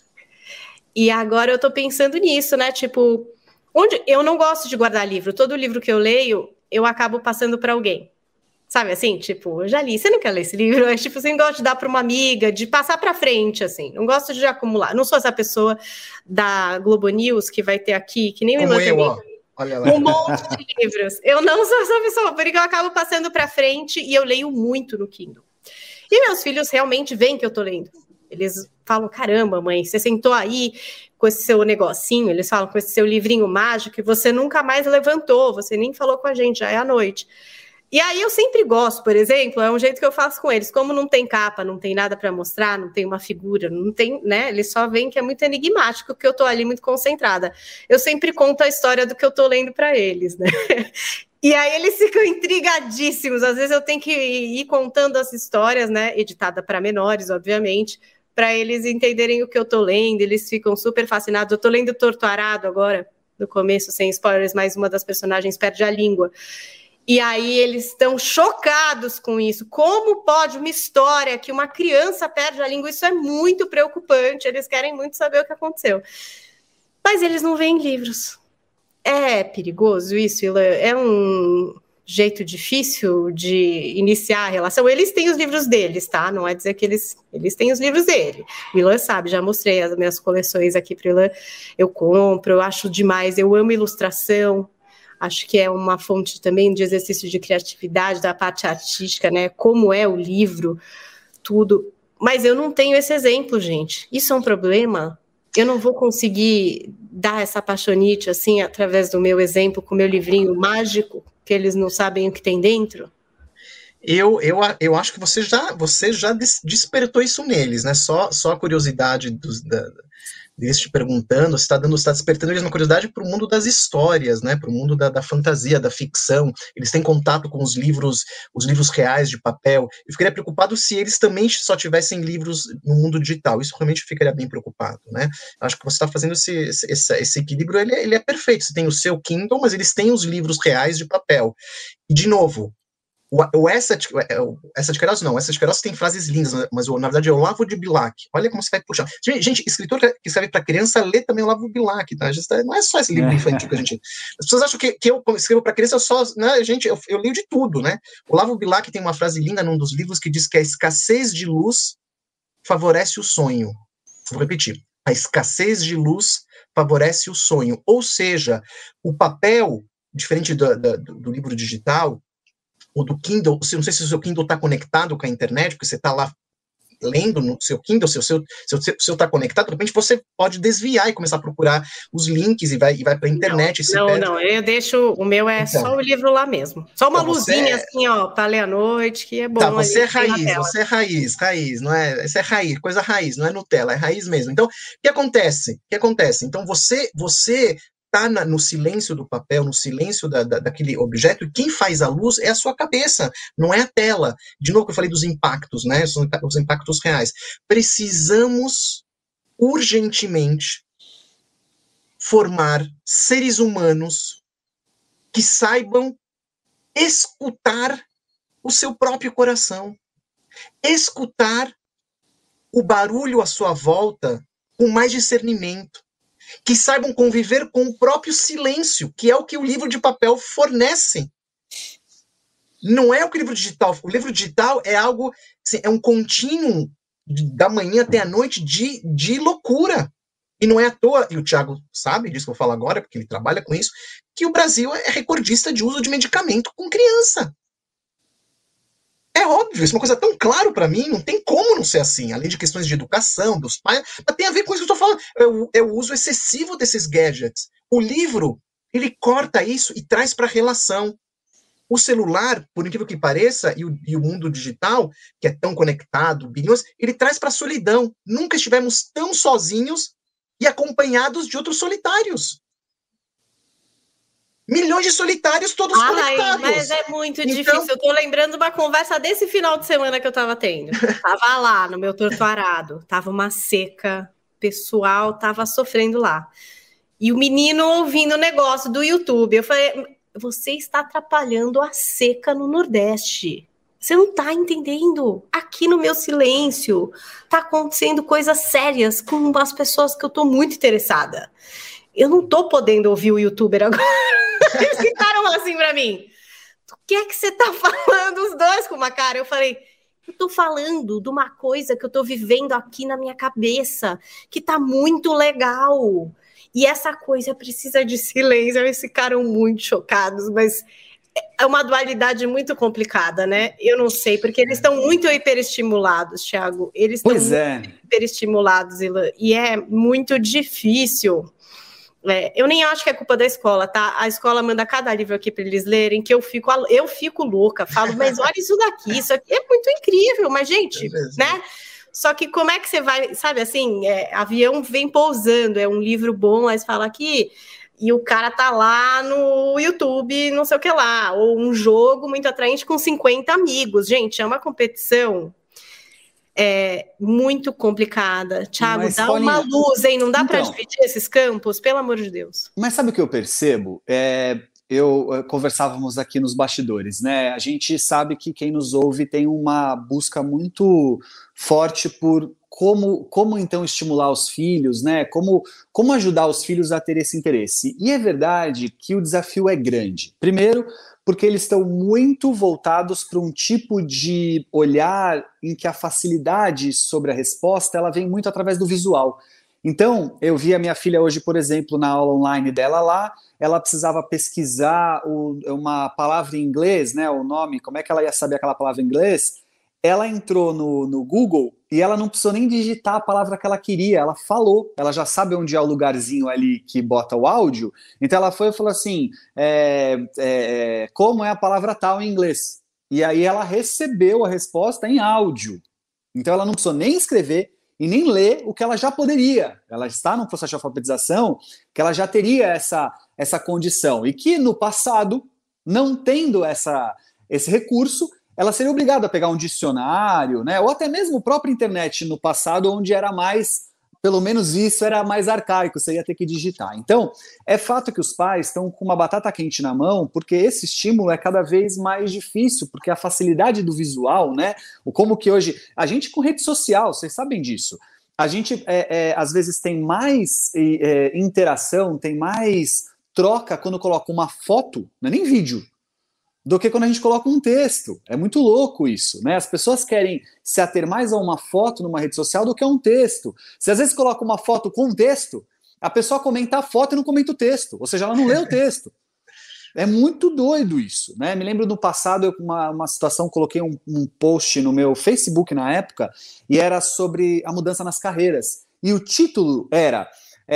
E agora eu tô pensando nisso, né? Tipo, onde eu não gosto de guardar livro. Todo livro que eu leio, eu acabo passando para alguém. Sabe assim? Tipo, eu já li. Você não quer ler esse livro? É tipo, você gosta de dar para uma amiga, de passar para frente, assim. Não gosto de acumular. Não sou essa pessoa da Globo News que vai ter aqui, que nem o Como eu, ó. Olha lá. Um monte de livros. Eu não sou essa pessoa, porque eu acabo passando para frente e eu leio muito no Kindle. E meus filhos realmente veem que eu tô lendo. Eles falam, caramba, mãe, você sentou aí com esse seu negocinho, eles falam com esse seu livrinho mágico e você nunca mais levantou, você nem falou com a gente, já é à noite. E aí eu sempre gosto, por exemplo, é um jeito que eu faço com eles, como não tem capa, não tem nada para mostrar, não tem uma figura, não tem, né, eles só veem que é muito enigmático, que eu tô ali muito concentrada. Eu sempre conto a história do que eu tô lendo para eles, né? E aí eles ficam intrigadíssimos. Às vezes eu tenho que ir contando as histórias, né? Editada para menores, obviamente, para eles entenderem o que eu tô lendo. Eles ficam super fascinados. Eu tô lendo Torto Arado agora, no começo, sem spoilers, mas uma das personagens perde a língua. E aí eles estão chocados com isso. Como pode uma história que uma criança perde a língua? Isso é muito preocupante. Eles querem muito saber o que aconteceu. Mas eles não veem livros. É perigoso isso, Ilan? É um jeito difícil de iniciar a relação? Eles têm os livros deles, tá? Não é dizer que eles, eles têm os livros dele. O Ilan sabe, já mostrei as minhas coleções aqui para o Ilan. Eu compro, eu acho demais, eu amo ilustração. Acho que é uma fonte também de exercício de criatividade, da parte artística, né? Como é o livro, tudo. Mas eu não tenho esse exemplo, gente. Isso é um problema? Eu não vou conseguir dar essa paixonite, assim, através do meu exemplo, com o meu livrinho mágico, que eles não sabem o que tem dentro? Eu, eu, eu acho que você já, você já despertou isso neles, né? Só, só a curiosidade dos, da, deles te perguntando, você está dando, está despertando eles uma curiosidade para o mundo das histórias, né? Para o mundo da, da fantasia, da ficção. Eles têm contato com os livros, os livros reais de papel. Eu ficaria preocupado se eles também só tivessem livros no mundo digital. Isso realmente ficaria bem preocupado, né? Acho que você está fazendo esse, esse, esse equilíbrio, ele, ele é perfeito. Você tem o seu Kindle, mas eles têm os livros reais de papel. E, de novo, O, o essa, de, o, essa de Queiroz não, essa de Queiroz tem frases lindas, mas o, na verdade é o Olavo de Bilac. Olha como você vai puxar. Gente, escritor que escreve para criança lê também o Olavo de Bilac, tá? Não é só esse livro infantil que a gente. As pessoas acham que, que eu escrevo para criança só. Né, gente, eu, eu leio de tudo, né? O Olavo de Bilac tem uma frase linda num dos livros que diz que a escassez de luz favorece o sonho. Vou repetir. A escassez de luz favorece o sonho. Ou seja, o papel, diferente do, do, do livro digital, ou do Kindle, não sei se o seu Kindle está conectado com a internet, porque você está lá lendo no seu Kindle, se o seu está conectado, de repente você pode desviar e começar a procurar os links e vai, e vai para a internet. Não, não, não, eu deixo, o meu é então, só o livro lá mesmo. Só uma então luzinha é... assim, ó, para ler à noite, que é bom. Tá, você é raiz, você é raiz, raiz, não é? Isso é raiz, coisa raiz, não é Nutella, é raiz mesmo. Então, o que acontece? O que acontece? Então, você, você está no silêncio do papel, no silêncio da, da, daquele objeto, e quem faz a luz é a sua cabeça, não é a tela. De novo que eu falei dos impactos, né? Os impactos reais. Precisamos urgentemente formar seres humanos que saibam escutar o seu próprio coração, escutar o barulho à sua volta com mais discernimento, que saibam conviver com o próprio silêncio, que é o que o livro de papel fornece. Não é o que o livro digital... O livro digital é algo... Assim, é um contínuo da manhã até a noite de, de loucura. E não é à toa, e o Thiago sabe disso que eu falo agora, porque ele trabalha com isso, que o Brasil é recordista de uso de medicamento com criança. É óbvio, isso é uma coisa tão clara para mim, não tem como não ser assim, além de questões de educação, dos pais, mas tem a ver com isso que eu estou falando, é o, é o uso excessivo desses gadgets. O livro, Ele corta isso e traz para a relação. O celular, por incrível que pareça, e o, e o mundo digital, que é tão conectado, bilhões, ele traz para a solidão. Nunca estivemos tão sozinhos e acompanhados de outros solitários. Milhões de solitários, todos Ai, conectados. mas é muito Então- difícil. Eu tô lembrando uma conversa desse final de semana que eu tava tendo. Tava lá no meu torto arado, tava uma seca, o pessoal tava sofrendo lá. E o menino ouvindo o negócio do YouTube. Eu falei, você está atrapalhando a seca no Nordeste. Você não tá entendendo. Aqui no meu silêncio tá acontecendo coisas sérias com as pessoas que eu tô muito interessada. Eu não tô podendo ouvir o youtuber agora. Eles ficaram assim pra mim. O que é que você tá falando? Os dois com uma cara. Eu falei, eu tô falando de uma coisa que eu tô vivendo aqui na minha cabeça, que tá muito legal. E essa coisa precisa de silêncio. Eles ficaram muito chocados, mas é uma dualidade muito complicada, né? Eu não sei, porque eles estão muito hiperestimulados, Thiago. Eles estão Pois é. muito hiperestimulados, Ilan, e é muito difícil. É, eu nem acho que é culpa da escola, tá? A escola manda cada livro aqui para eles lerem, que eu fico, eu fico louca. Falo, mas olha isso daqui, isso aqui é muito incrível, mas, gente, É mesmo. né? Só que como é que você vai, sabe assim, é, avião vem pousando, é um livro bom, aí você fala aqui, e o cara tá lá no YouTube, não sei o que lá, ou um jogo muito atraente com cinquenta amigos. Gente, é uma competição é, muito complicada. Thiago, Mas, dá Paulinha, uma luz, hein? Não dá para então, dividir esses campos? Pelo amor de Deus. Mas sabe o que eu percebo? É, eu eh, conversávamos aqui nos bastidores, né? A gente sabe que quem nos ouve tem uma busca muito forte por como, como então estimular os filhos, né? Como, como ajudar os filhos a ter esse interesse. E é verdade que o desafio é grande. Primeiro, porque eles estão muito voltados para um tipo de olhar em que a facilidade sobre a resposta ela vem muito através do visual. Então, eu vi a minha filha hoje, por exemplo, na aula online dela lá, ela precisava pesquisar o, uma palavra em inglês, né, o nome, como é que ela ia saber aquela palavra em inglês? Ela entrou no, no Google e ela não precisou nem digitar a palavra que ela queria, ela falou, ela já sabe onde é o lugarzinho ali que bota o áudio, então ela foi e falou assim, é, é, como é a palavra tal em inglês? E aí ela recebeu a resposta em áudio, então ela não precisou nem escrever, e nem ler o que ela já poderia. Ela está num processo de alfabetização que ela já teria essa, essa condição. E que no passado, não tendo essa, esse recurso, ela seria obrigada a pegar um dicionário, né? Ou até mesmo a própria internet no passado, onde era mais, pelo menos isso era mais arcaico, você ia ter que digitar. Então, é fato que os pais estão com uma batata quente na mão, porque esse estímulo é cada vez mais difícil, porque a facilidade do visual, né? O como que hoje, a gente com rede social, vocês sabem disso, a gente é, é, às vezes tem mais é, interação, tem mais troca quando coloca uma foto, não é nem vídeo, do que quando a gente coloca um texto. É muito louco isso, né? As pessoas querem se ater mais a uma foto numa rede social do que a um texto. Se às vezes coloca uma foto com um texto, a pessoa comenta a foto e não comenta o texto, ou seja, ela não lê o texto. É muito doido isso, né? Me lembro no passado, eu com uma, uma situação, coloquei um, um post no meu Facebook na época, e era sobre a mudança nas carreiras. E o título era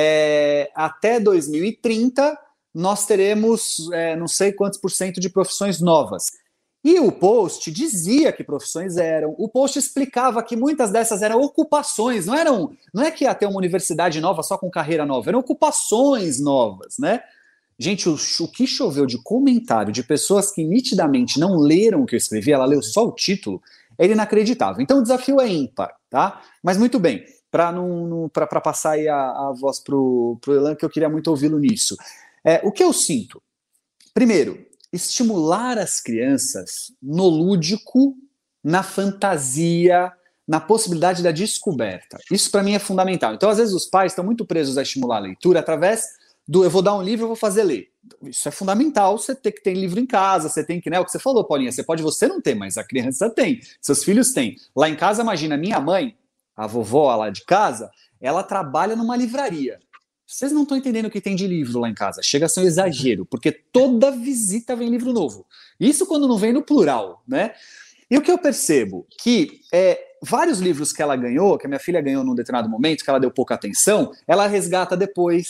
é, até dois mil e trinta nós teremos é, não sei quantos por cento de profissões novas. E o post dizia que profissões eram, o post explicava que muitas dessas eram ocupações, não eram, não é que ia ter uma universidade nova só com carreira nova, eram ocupações novas, né? Gente, o, o que choveu de comentário de pessoas que nitidamente não leram o que eu escrevi, ela leu só o título, é inacreditável. Então o desafio é ímpar, tá? Mas muito bem, para não, não, para passar aí a, a voz pro, pro Elan, que eu queria muito ouvi-lo nisso. É, o que eu sinto? Primeiro, estimular as crianças no lúdico, na fantasia, na possibilidade da descoberta. Isso para mim é fundamental. Então, às vezes, os pais estão muito presos a estimular a leitura através do eu vou dar um livro, eu vou fazer ler. Isso é fundamental, você tem que ter livro em casa, você tem que, né, o que você falou, Paulinha, você pode, você não tem, mas a criança tem, seus filhos têm. Lá em casa, imagina, minha mãe, a vovó lá de casa, ela trabalha numa livraria. Vocês não estão entendendo o que tem de livro lá em casa. Chega a ser um exagero, porque toda visita vem livro novo. Isso quando não vem no plural, né? E o que eu percebo? Que é, vários livros que ela ganhou, que a minha filha ganhou num determinado momento, que ela deu pouca atenção, ela resgata depois,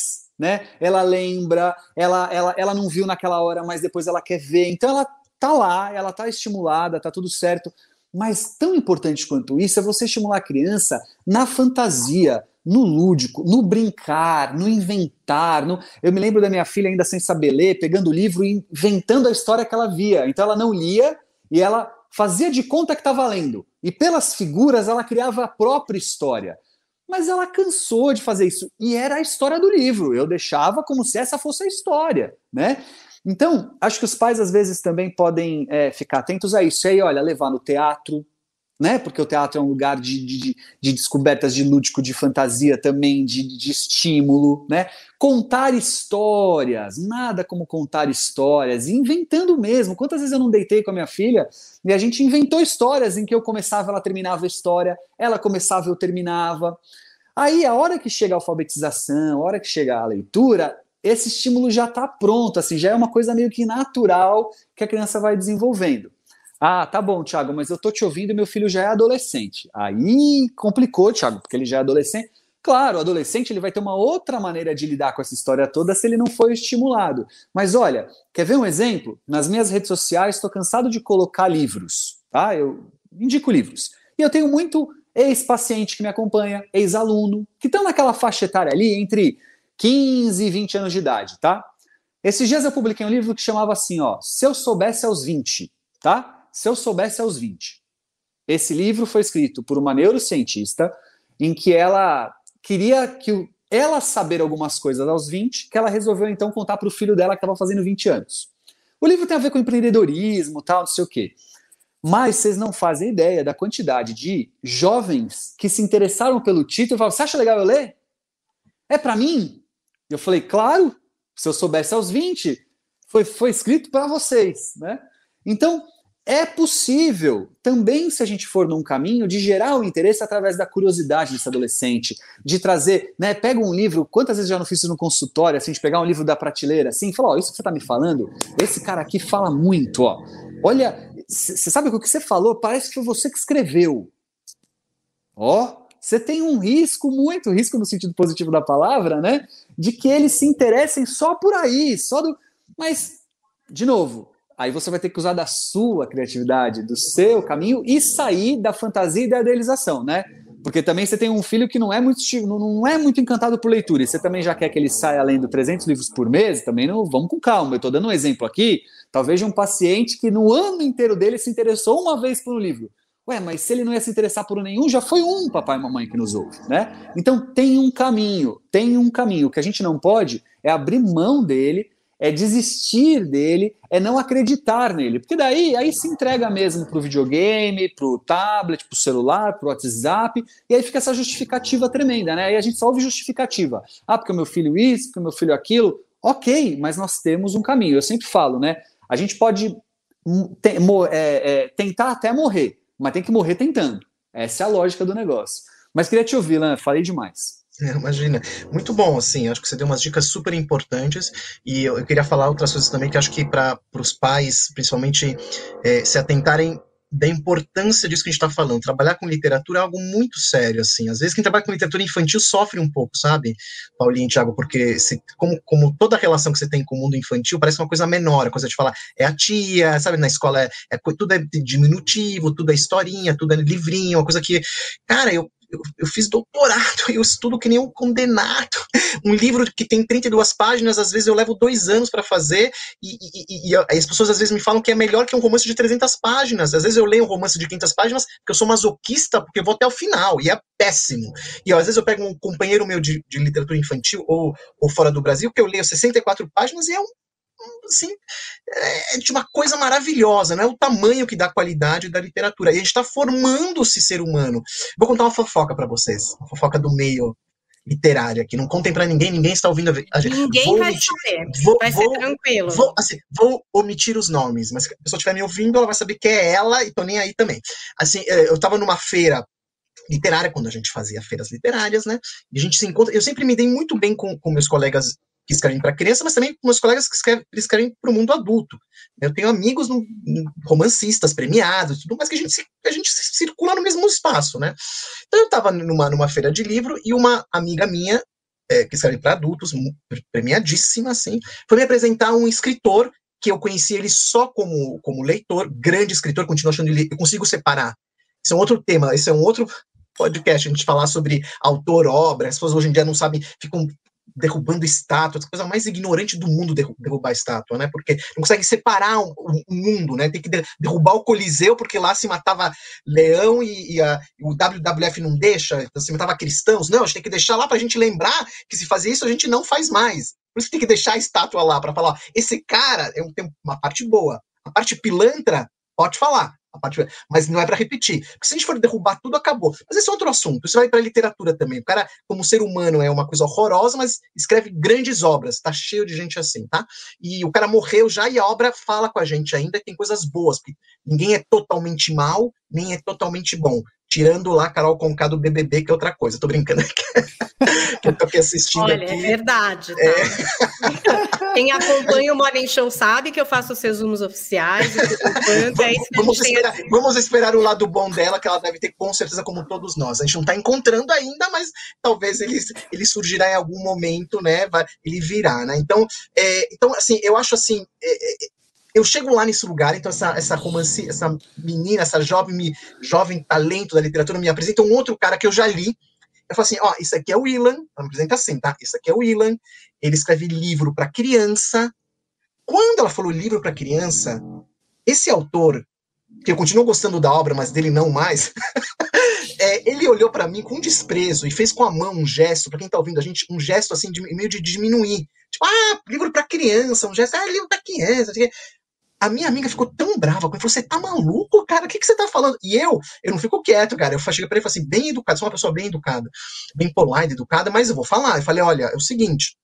né? Ela lembra, ela, ela, ela não viu naquela hora, mas depois ela quer ver. Então ela tá lá, ela tá estimulada, tá tudo certo. Mas tão importante quanto isso é você estimular a criança na fantasia, no lúdico, no brincar, no inventar. No... Eu me lembro da minha filha ainda sem saber ler, pegando o livro e inventando a história que ela via. Então ela não lia e ela fazia de conta que estava lendo. E pelas figuras ela criava a própria história. Mas ela cansou de fazer isso. E era a história do livro. Eu deixava como se essa fosse a história, né? Então, acho que os pais às vezes também podem é, ficar atentos a isso. E aí, olha, levar no teatro, né? Porque o teatro é um lugar de, de, de descobertas de lúdico, de fantasia também, de, de estímulo, né? Contar histórias, nada como contar histórias, inventando mesmo. Quantas vezes eu não deitei com a minha filha e a gente inventou histórias em que eu começava, ela terminava a história, ela começava, eu terminava. Aí, a hora que chega a alfabetização, a hora que chega a leitura, esse estímulo já está pronto, assim, já é uma coisa meio que natural que a criança vai desenvolvendo. Ah, tá bom, Thiago, mas eu tô te ouvindo e meu filho já é adolescente. Aí complicou, Thiago, porque ele já é adolescente. Claro, o adolescente ele vai ter uma outra maneira de lidar com essa história toda se ele não for estimulado. Mas olha, quer ver um exemplo? Nas minhas redes sociais estou cansado de colocar livros, tá? Eu indico livros. E eu tenho muito ex-paciente que me acompanha, ex-aluno, que estão naquela faixa etária ali entre quinze e vinte anos de idade, tá? Esses dias eu publiquei um livro que chamava assim, ó, Se Eu Soubesse aos vinte, tá? Se Eu Soubesse aos vinte. Esse livro foi escrito por uma neurocientista em que ela queria que ela saber algumas coisas aos vinte, que ela resolveu então contar para o filho dela que estava fazendo vinte anos. O livro tem a ver com empreendedorismo, tal, não sei o quê. Mas vocês não fazem ideia da quantidade de jovens que se interessaram pelo título e falaram, você acha legal eu ler? É para mim? Eu falei, claro, se eu soubesse aos vinte, foi, foi escrito para vocês, né? Então, é possível, também se a gente for num caminho, de gerar o interesse através da curiosidade desse adolescente, de trazer, né, pega um livro, quantas vezes já não fiz isso no consultório, assim, de pegar um livro da prateleira, assim, e falar, ó, isso que você tá me falando, esse cara aqui fala muito, ó, olha, você sabe o que você falou? Parece que foi você que escreveu. Ó, você tem um risco, muito risco no sentido positivo da palavra, né, de que eles se interessem só por aí, só do... Mas, de novo, aí você vai ter que usar da sua criatividade, do seu caminho e sair da fantasia e da idealização, né? Porque também você tem um filho que não é muito, não é muito encantado por leitura e você também já quer que ele saia lendo trezentos livros por mês, também não, vamos com calma. Eu estou dando um exemplo aqui, talvez de um paciente que no ano inteiro dele se interessou uma vez por um livro. Ué, mas se ele não ia se interessar por nenhum, já foi um papai e mamãe que nos ouve, né? Então tem um caminho, tem um caminho. O que a gente não pode é abrir mão dele, é desistir dele, é não acreditar nele. Porque daí aí se entrega mesmo pro videogame, pro tablet, pro celular, pro WhatsApp, e aí fica essa justificativa tremenda, né? Aí a gente só ouve justificativa. Ah, porque o meu filho isso, porque o meu filho aquilo. Ok, mas nós temos um caminho. Eu sempre falo, né? A gente pode te- mo- é, é, tentar até morrer, mas tem que morrer tentando. Essa é a lógica do negócio. Mas queria te ouvir, Lan, falei demais. É, imagina, muito bom, assim, acho que você deu umas dicas super importantes e eu, eu queria falar outras coisas também que acho que para os pais, principalmente, é, se atentarem da importância disso que a gente está falando. Trabalhar com literatura é algo muito sério, assim, às vezes quem trabalha com literatura infantil sofre um pouco, sabe, Paulinho e Thiago, porque se, como, como toda relação que você tem com o mundo infantil parece uma coisa menor, a coisa de falar, é a tia, sabe, na escola é, é, tudo é diminutivo, tudo é historinha, tudo é livrinho, uma coisa que, cara, eu Eu, eu fiz doutorado, eu estudo que nem um condenado. Um livro que tem trinta e duas páginas, às vezes eu levo dois anos para fazer, e, e, e, e as pessoas às vezes me falam que é melhor que um romance de trezentas páginas. Às vezes eu leio um romance de quinhentas páginas porque eu sou masoquista, porque eu vou até o final, e é péssimo. E ó, às vezes eu pego um companheiro meu de, de literatura infantil, ou, ou fora do Brasil, que eu leio sessenta e quatro páginas e é um assim, é de uma coisa maravilhosa, não é o tamanho que dá a qualidade da literatura, e a gente está formando-se ser humano. Vou contar uma fofoca para vocês, uma fofoca do meio literário aqui, não contem para ninguém, ninguém está ouvindo a gente. Ninguém vou vai omitir, saber, vou, vai vou, ser tranquilo. Vou, assim, vou omitir os nomes, mas se a pessoa estiver me ouvindo, ela vai saber que é ela, e tô nem aí também. Assim, eu estava numa feira literária, quando a gente fazia feiras literárias, né, e a gente se encontra, eu sempre me dei muito bem com, com meus colegas que escrevem para criança, mas também com meus colegas que escrevem, escrevem para o mundo adulto. Eu tenho amigos no, no, romancistas premiados, tudo, mas que a gente, se, a gente circula no mesmo espaço, né? Então eu estava numa, numa feira de livro e uma amiga minha é, que escreve para adultos, premiadíssima, assim, foi me apresentar um escritor que eu conheci ele só como, como leitor, grande escritor, continuo achando ele, eu consigo separar. Esse é um outro tema, esse é um outro podcast, a gente falar sobre autor, obra, as pessoas hoje em dia não sabem, ficam derrubando estátuas, a coisa mais ignorante do mundo derrubar estátua, né, porque não consegue separar o um, um mundo, né, tem que derrubar o Coliseu, porque lá se matava leão e, e a, o W W F não deixa, se matava cristãos, não, a gente tem que deixar lá pra gente lembrar que se fazer isso a gente não faz mais, por isso tem que deixar a estátua lá, pra falar, ó, esse cara é um, tem uma parte boa, a parte pilantra, pode falar, a parte, mas não é para repetir, porque se a gente for derrubar tudo, acabou. Mas esse é outro assunto, isso vai para a literatura também. O cara, como ser humano, é uma coisa horrorosa, mas escreve grandes obras, tá cheio de gente assim, tá? E o cara morreu já e a obra fala com a gente ainda, tem coisas boas, porque ninguém é totalmente mal, nem é totalmente bom. Tirando lá Carol Conká do B B B, que é outra coisa. Tô brincando aqui. Que eu tô aqui assistindo. Olha, aqui. É verdade, tá? É. Quem acompanha o Morning Show sabe que eu faço os resumos oficiais. Enquanto, é isso que vamos, a gente esperar, tem... vamos esperar o lado bom dela, que ela deve ter com certeza, como todos nós. A gente não tá encontrando ainda, mas talvez ele, ele surgirá em algum momento, né? Vai, ele virá, né? Então, é, então, assim, eu acho assim... É, é, eu chego lá nesse lugar, então essa, essa romance, essa menina, essa jovem, jovem talento da literatura me apresenta um outro cara que eu já li. Eu falo assim, ó, isso aqui é o Ilan, ela me apresenta assim, tá? Isso aqui é o Ilan, ele escreve livro para criança. Quando ela falou livro para criança, esse autor, que eu continuo gostando da obra, mas dele não mais, é, ele olhou para mim com desprezo e fez com a mão um gesto, para quem tá ouvindo a gente, um gesto assim, de, meio de diminuir. Tipo, ah, livro para criança, um gesto, ah, livro para criança, assim. A minha amiga ficou tão brava com ele, falou, você tá maluco, cara? O que, que você tá falando? E eu, eu não fico quieto, cara. Eu cheguei pra ele e falei assim, bem educado, sou uma pessoa bem educada, bem polite, educada, mas eu vou falar. Eu falei, olha, é o seguinte,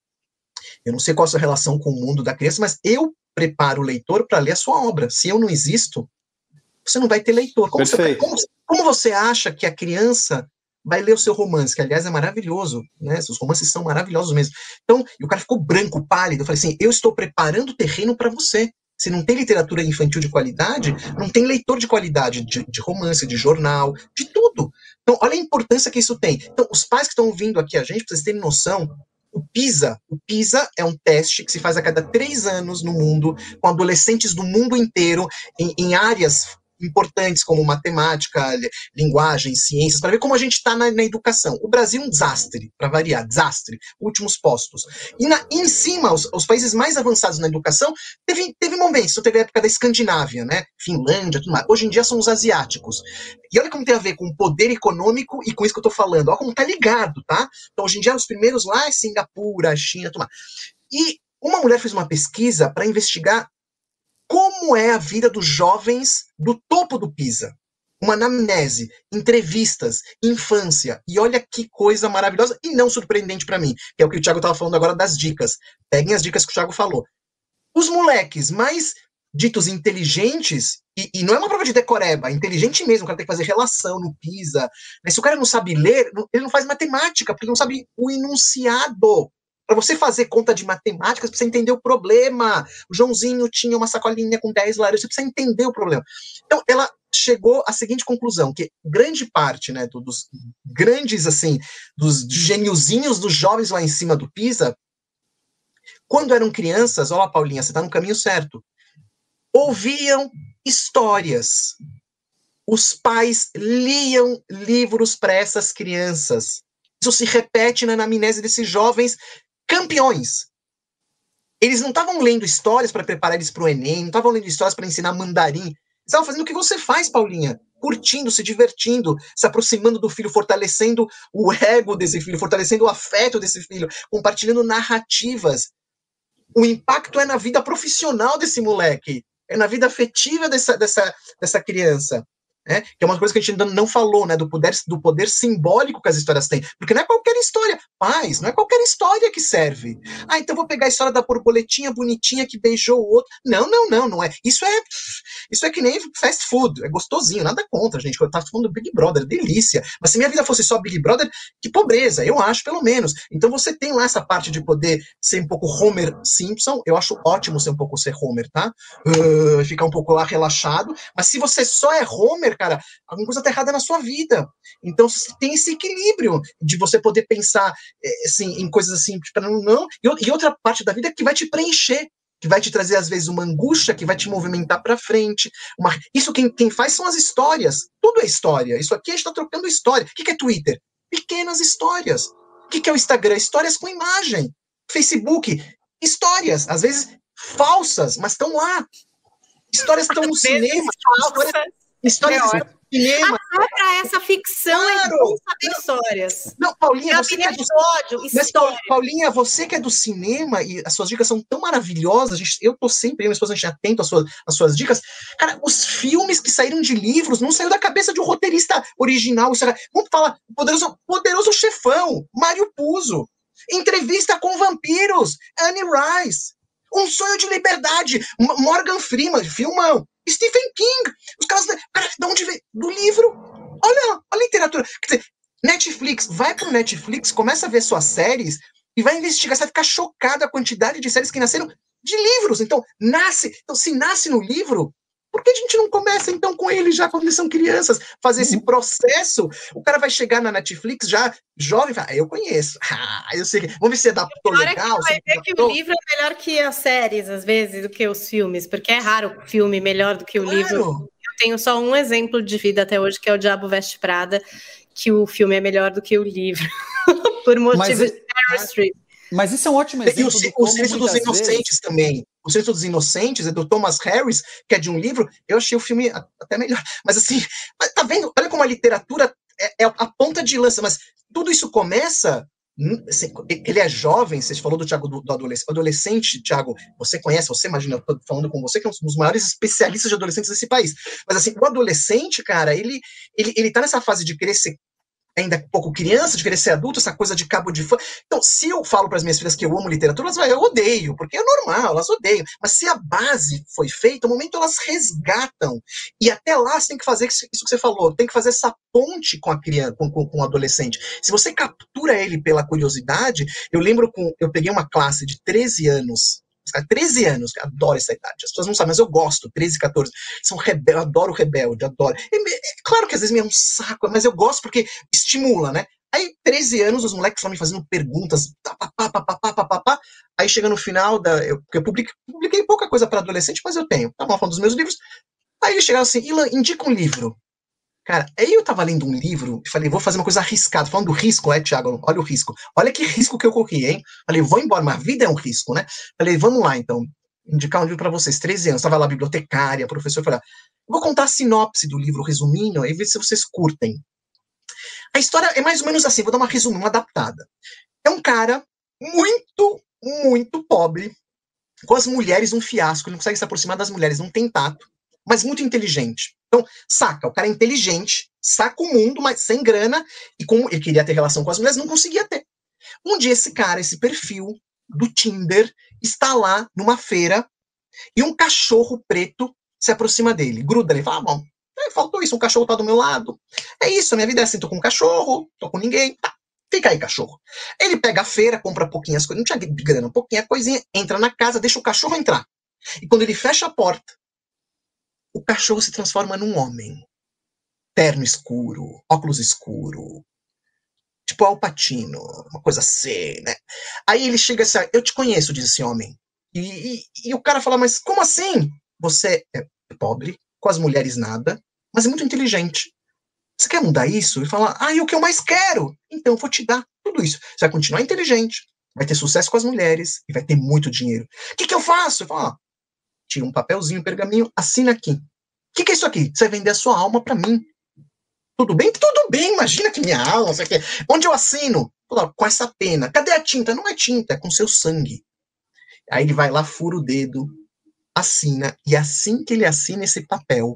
eu não sei qual a sua relação com o mundo da criança, mas eu preparo o leitor para ler a sua obra. Se eu não existo, você não vai ter leitor. Como você, como, como você acha que a criança vai ler o seu romance, que aliás é maravilhoso, né? Os romances são maravilhosos mesmo. Então, e o cara ficou branco, pálido. Eu falei assim, eu estou preparando o terreno para você. Se não tem literatura infantil de qualidade, não tem leitor de qualidade de, de romance, de jornal, de tudo. Então, olha a importância que isso tem. Então, os pais que estão ouvindo aqui a gente, para vocês terem noção, o PISA, o PISA é um teste que se faz a cada três anos no mundo, com adolescentes do mundo inteiro, em, em áreas importantes como matemática, linguagem, ciências, para ver como a gente está na, na educação. O Brasil é um desastre, para variar, desastre, últimos postos. E, na, e em cima, os, os países mais avançados na educação, teve, teve momentos, teve a época da Escandinávia, né? Finlândia, tudo mais. Hoje em dia são os asiáticos. E olha como tem a ver com o poder econômico e com isso que eu estou falando. Olha como tá ligado, tá? Então, hoje em dia, os primeiros lá é Singapura, China, tudo mais. E uma mulher fez uma pesquisa para investigar como é a vida dos jovens do topo do PISA. Uma anamnese, entrevistas, infância. E olha que coisa maravilhosa e não surpreendente para mim, que é o que o Thiago estava falando agora das dicas. Peguem as dicas que o Thiago falou. Os moleques mais ditos inteligentes, e, e não é uma prova de decoreba, é inteligente mesmo, o cara tem que fazer relação no PISA. Mas se o cara não sabe ler, ele não faz matemática, porque ele não sabe o enunciado. Para você fazer conta de matemática, você precisa entender o problema. O Joãozinho tinha uma sacolinha com dez laranjas, você precisa entender o problema. Então, ela chegou à seguinte conclusão, que grande parte, né, dos grandes, assim, dos geniozinhos dos jovens lá em cima do PISA, quando eram crianças, olha lá, Paulinha, você está no caminho certo, ouviam histórias. Os pais liam livros para essas crianças. Isso se repete na anamnese desses jovens campeões. Eles não estavam lendo histórias para preparar eles para o Enem, não estavam lendo histórias para ensinar mandarim. Eles estavam fazendo o que você faz, Paulinha. Curtindo, se divertindo, se aproximando do filho, fortalecendo o ego desse filho, fortalecendo o afeto desse filho, compartilhando narrativas. O impacto é na vida profissional desse moleque, é na vida afetiva dessa, dessa, dessa criança. É, que é uma coisa que a gente ainda não falou, né, do poder, do poder simbólico que as histórias têm, porque não é qualquer história, paz, não é qualquer história que serve. Ah, então vou pegar a história da borboletinha bonitinha que beijou o outro. Não, não, não, não é. Isso é, isso é que nem fast food, é gostosinho, nada contra, gente. Eu tava falando do Big Brother, delícia. Mas se minha vida fosse só Big Brother, que pobreza, eu acho, pelo menos. Então você tem lá essa parte de poder ser um pouco Homer Simpson, eu acho ótimo ser um pouco ser Homer, tá? Uh, ficar um pouco lá relaxado, mas se você só é Homer, Twitter, cara, alguma coisa tá errada na sua vida. Então tem esse equilíbrio de você poder pensar assim, em coisas assim, para não, não e outra parte da vida que vai te preencher, que vai te trazer, às vezes, uma angústia, que vai te movimentar para frente. Uma... Isso quem, quem faz são as histórias. Tudo é história. Isso aqui a gente está trocando história. O que, que é Twitter? Pequenas histórias. O que, que é o Instagram? Histórias com imagem. Facebook? Histórias. Às vezes falsas, mas estão lá. Histórias estão no cinema. Histórias, histórias estão no cinema. Até para essa ficção claro. É bom saber histórias. Não, Paulinha, é você que é do... episódio, Mas, Paulinha, você que é do cinema e as suas dicas são tão maravilhosas, a gente, eu tô sempre, eu e minha esposa, a gente é atento às suas, às suas dicas. Cara, os filmes que saíram de livros não saiu da cabeça de um roteirista original. Isso era, vamos falar, Poderoso, Poderoso Chefão, Mário Puzo, Entrevista com Vampiros, Anne Rice, Um Sonho de Liberdade, Morgan Freeman, filmão, Stephen King, os caras, cara, de onde veio? Do livro. Olha a literatura. Quer dizer, Netflix, vai pro Netflix, começa a ver suas séries e vai investigar, você vai ficar chocado a quantidade de séries que nasceram de livros. Então, nasce, então se nasce no livro, por que a gente não começa, então, com eles já quando eles são crianças, fazer esse processo? O cara vai chegar na Netflix já jovem e fala, ah, eu conheço, ah, eu sei que... Vamos ver se adaptou legal. É que vai ver que o livro é melhor que as séries, às vezes, do que os filmes, porque é raro o filme melhor do que o claro. livro. Eu tenho só um exemplo de vida até hoje, que é O Diabo Veste Prada, que o filme é melhor do que o livro, por motivos mas, de Meryl Streep. Mas isso é um ótimo exemplo. E o, o Silêncio dos Inocentes vezes... também. O Silêncio dos Inocentes é do Thomas Harris, que é de um livro. Eu achei o filme até melhor. Mas assim, tá vendo? Olha como a literatura é, é a ponta de lança. Mas tudo isso começa... Assim, ele é jovem, você falou do Thiago do, do adolescente. O adolescente, Thiago, você conhece, você imagina, eu tô falando com você, que é um dos maiores especialistas de adolescentes desse país. Mas assim, o adolescente, cara, ele, ele, ele tá nessa fase de querer ser ainda pouco criança, de querer ser adulto, essa coisa de cabo de fã. Então, se eu falo para as minhas filhas que eu amo literatura, elas vão, eu odeio, porque é normal, elas odeiam. Mas se a base foi feita, no momento elas resgatam. E até lá você tem que fazer isso que você falou, tem que fazer essa ponte com a criança, com, com, com o adolescente. Se você captura ele pela curiosidade, eu lembro que eu peguei uma classe de treze anos, treze anos, eu adoro essa idade, as pessoas não sabem, mas eu gosto, treze, catorze, são rebel, eu adoro rebelde, adoro. É, é, claro que às vezes me é um saco, mas eu gosto porque estimula, né? Aí, treze anos, os moleques lá me fazendo perguntas, pá, pá, pá, pá, pá, pá, pá. Aí chega no final, da, eu, eu publiquei, publiquei pouca coisa para adolescente, mas eu tenho, tava falando dos meus livros, aí eles chegaram assim, Ilan, indica um livro. Cara, aí eu tava lendo um livro e falei, vou fazer uma coisa arriscada. Falando do risco, é, Thiago, olha o risco. Olha que risco que eu corri, hein? Falei, vou embora, mas a vida é um risco, né? Falei, vamos lá, então. Indicar um livro pra vocês, treze anos. Tava lá, bibliotecária, professor, falei, vou contar a sinopse do livro, resumindo, e ver se vocês curtem. A história é mais ou menos assim, vou dar uma resumida, uma adaptada. É um cara muito, muito pobre, com as mulheres um fiasco, ele não consegue se aproximar das mulheres, não tem tato, mas muito inteligente. Então, saca, o cara é inteligente, saca o mundo, mas sem grana, e como ele queria ter relação com as mulheres, não conseguia ter. Um dia esse cara, esse perfil do Tinder, está lá numa feira, e um cachorro preto se aproxima dele, gruda nele, fala, ah, bom, é, faltou isso, um cachorro tá do meu lado, é isso, a minha vida é assim, tô com um cachorro, tô com ninguém, tá, fica aí, cachorro. Ele pega a feira, compra pouquinhas coisas, não tinha grana, pouquinha coisinha, entra na casa, deixa o cachorro entrar. E quando ele fecha a porta, o cachorro se transforma num homem. Terno escuro, óculos escuro. Tipo Al Pacino, uma coisa assim, né? Aí ele chega assim, eu te conheço, diz esse homem. E, e, e o cara fala, mas como assim? Você é pobre, com as mulheres nada, mas é muito inteligente. Você quer mudar isso? Ele fala, ah, é o que eu mais quero. Então eu vou te dar tudo isso. Você vai continuar inteligente, vai ter sucesso com as mulheres e vai ter muito dinheiro. O que, que eu faço? Eu falo, ah, tira um papelzinho, um pergaminho, assina aqui. O que, que é isso aqui? Você vai vender a sua alma pra mim. Tudo bem? Tudo bem, imagina que minha alma, você quer. Onde eu assino? Falo, com essa pena. Cadê a tinta? Não é tinta, é com seu sangue. Aí ele vai lá, fura o dedo, assina, e assim que ele assina esse papel,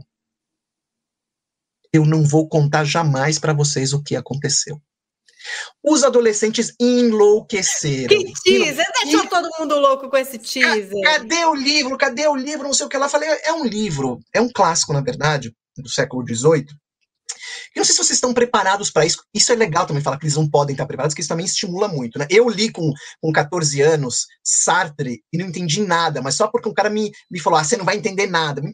eu não vou contar jamais pra vocês o que aconteceu. Os adolescentes enlouqueceram. Que teaser! Deixou e... todo mundo louco com esse teaser. Cadê o livro? Cadê o livro? Não sei o que lá. Falei, é um livro, é um clássico, na verdade, do século dezoito. Eu não sei se vocês estão preparados para isso. Isso é legal também falar que eles não podem estar preparados, porque isso também estimula muito, né? Eu li com, com catorze anos Sartre e não entendi nada, mas só porque um cara me, me falou, ah, você não vai entender nada. Eu não entendi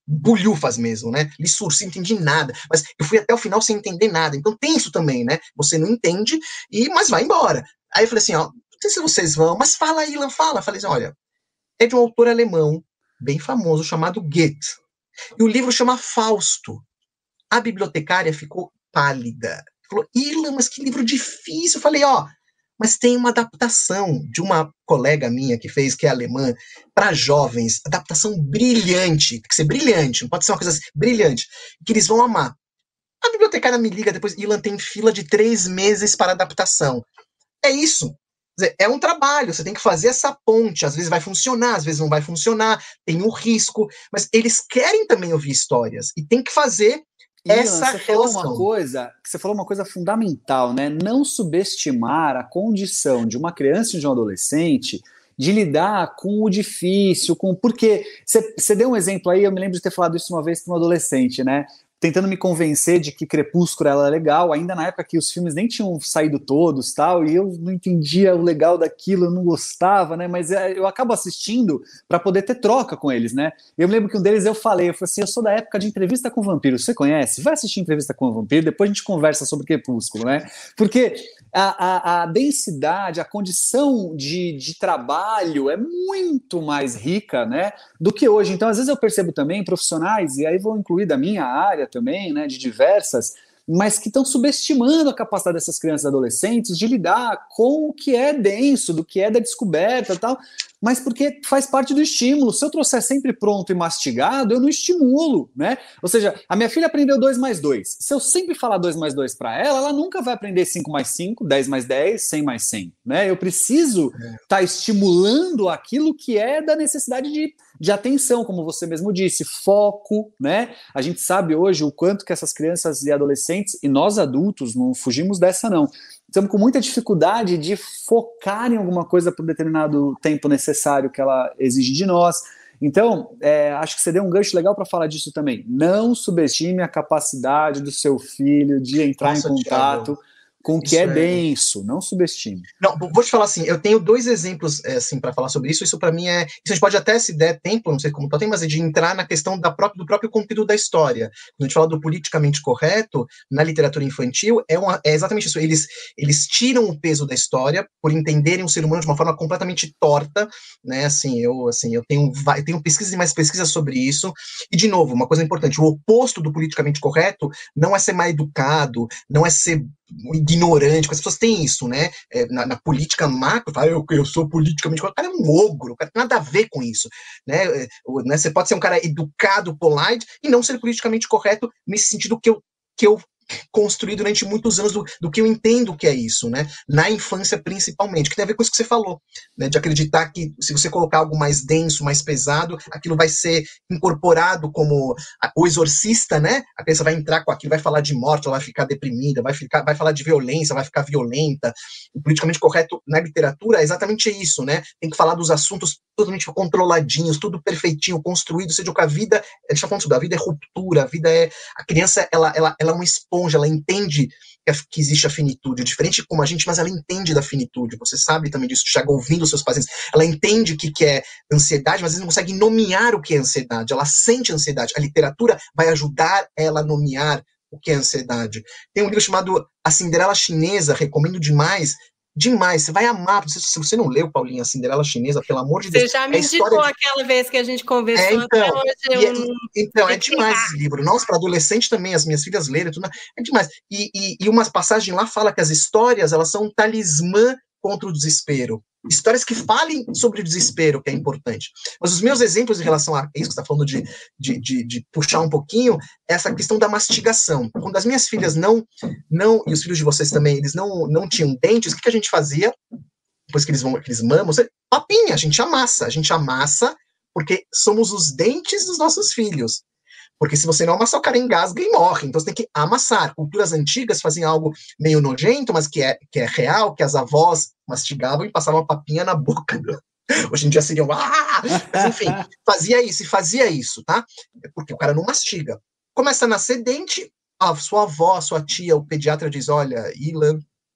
bulhufas mesmo, né? Li Sursi, não entendi nada, mas eu fui até o final sem entender nada. Então tem isso também, né? Você não entende, e, mas vai embora. Aí eu falei assim, ó, não sei se vocês vão, mas fala aí, Ilan, fala. Eu falei assim, olha, é de um autor alemão, bem famoso, chamado Goethe. E o livro chama Fausto. A bibliotecária ficou pálida. Falou, Ilan, mas que livro difícil. Eu falei, ó, mas tem uma adaptação de uma colega minha que fez, que é alemã, para jovens, adaptação brilhante, tem que ser brilhante, não pode ser uma coisa assim, brilhante, que eles vão amar. A bibliotecária me liga depois, Ilan, tem fila de três meses para adaptação. É isso. Quer dizer, é um trabalho, você tem que fazer essa ponte, às vezes vai funcionar, às vezes não vai funcionar, tem um risco, mas eles querem também ouvir histórias, e tem que fazer Ilan, essa você falou relação. uma coisa, você falou uma coisa fundamental, né? Não subestimar a condição de uma criança e de um adolescente de lidar com o difícil, com porque você, você deu um exemplo aí, eu me lembro de ter falado isso uma vez para um adolescente, né? Tentando me convencer de que Crepúsculo era legal, ainda na época que os filmes nem tinham saído todos, tal, e eu não entendia o legal daquilo, eu não gostava, né, mas eu acabo assistindo para poder ter troca com eles, né, eu me lembro que um deles eu falei, eu falei assim, eu sou da época de Entrevista com o Vampiro, você conhece? Vai assistir Entrevista com o Vampiro, depois a gente conversa sobre Crepúsculo, né, porque a, a, a densidade, a condição de, de trabalho é muito mais rica, né, do que hoje, então às vezes eu percebo também profissionais, e aí vou incluir da minha área também, né, de diversas, mas que estão subestimando a capacidade dessas crianças e adolescentes de lidar com o que é denso, do que é da descoberta e tal, mas porque faz parte do estímulo. Se eu trouxer sempre pronto e mastigado, eu não estimulo, né? Ou seja, a minha filha aprendeu dois mais dois. Se eu sempre falar dois mais dois para ela, ela nunca vai aprender cinco mais cinco, dez mais dez, cem mais cem, né? Eu preciso estar tá estimulando aquilo que é da necessidade de, de atenção, como você mesmo disse, foco, né? A gente sabe hoje o quanto que essas crianças e adolescentes, e nós adultos, não fugimos dessa não, estamos com muita dificuldade de focar em alguma coisa por determinado tempo necessário que ela exige de nós. Então, é, acho que você deu um gancho legal para falar disso também. Não subestime a capacidade do seu filho de entrar Nossa, em contato Thiago. com o que é, é denso, não subestime. Não, vou te falar assim, eu tenho dois exemplos assim, para falar sobre isso, isso para mim é, isso a gente pode até, se der tempo, não sei como tá, mas é de entrar na questão da própria, do próprio conteúdo da história. Quando a gente fala do politicamente correto, na literatura infantil, é, uma, é exatamente isso, eles, eles tiram o peso da história por entenderem o ser humano de uma forma completamente torta, né, assim, eu, assim, eu tenho, eu tenho pesquisas e mais pesquisas sobre isso, e de novo, uma coisa importante, o oposto do politicamente correto não é ser mal educado, não é ser ignorante, as pessoas têm isso, né, é, na, na política macro, fala, eu, eu sou politicamente correto, o cara é um ogro, o cara tem nada a ver com isso, né, é, né, você pode ser um cara educado, polite, e não ser politicamente correto nesse sentido que eu, que eu construí durante muitos anos do, do que eu entendo que é isso, né, na infância principalmente, que tem a ver com isso que você falou, né, de acreditar que se você colocar algo mais denso, mais pesado, aquilo vai ser incorporado como a, o exorcista, né, a criança vai entrar com aquilo, vai falar de morte, ela vai ficar deprimida, vai, ficar, vai falar de violência, vai ficar violenta. O politicamente correto na literatura é exatamente isso, né, tem que falar dos assuntos totalmente controladinhos, tudo perfeitinho, construído, seja o que a vida, a gente está falando sobre a vida é ruptura, a vida é, a criança, ela, ela, ela é uma esponja, ela entende que, a, que existe a finitude, diferente como a gente, mas ela entende da finitude, você sabe também disso, chega ouvindo os seus pacientes, ela entende o que, que é ansiedade, mas às vezes não consegue nomear o que é ansiedade, ela sente ansiedade, a literatura vai ajudar ela a nomear o que é ansiedade. Tem um livro chamado A Cinderela Chinesa, recomendo demais, demais, você vai amar, se você não leu, Paulinha, a Cinderela Chinesa, pelo amor de Deus. Você já me é indicou de... aquela vez que a gente conversou, é, então, até hoje eu é, não... Então, é demais esse livro. Nossa, para adolescente também, as minhas filhas leram, tudo, é demais. E, e, e umas passagens lá fala que as histórias, elas são um talismã contra o desespero. Histórias que falem sobre o desespero, que é importante. Mas os meus exemplos em relação a isso que você está falando de, de, de, de puxar um pouquinho, essa questão da mastigação. Quando as minhas filhas não, não e os filhos de vocês também, eles não, não tinham dentes, o que, que a gente fazia? Depois que eles vão, que eles mamam, papinha, a gente amassa. A gente amassa porque somos os dentes dos nossos filhos. Porque se você não amassar, o cara engasga e morre. Então você tem que amassar. Culturas antigas faziam algo meio nojento, mas que é, que é real, que as avós mastigavam e passavam uma papinha na boca. Hoje em dia seriam... Ah! Mas enfim, fazia isso e fazia isso, tá? Porque o cara não mastiga. Começa a nascer dente, a sua avó, a sua tia, o pediatra diz, olha, Ilan,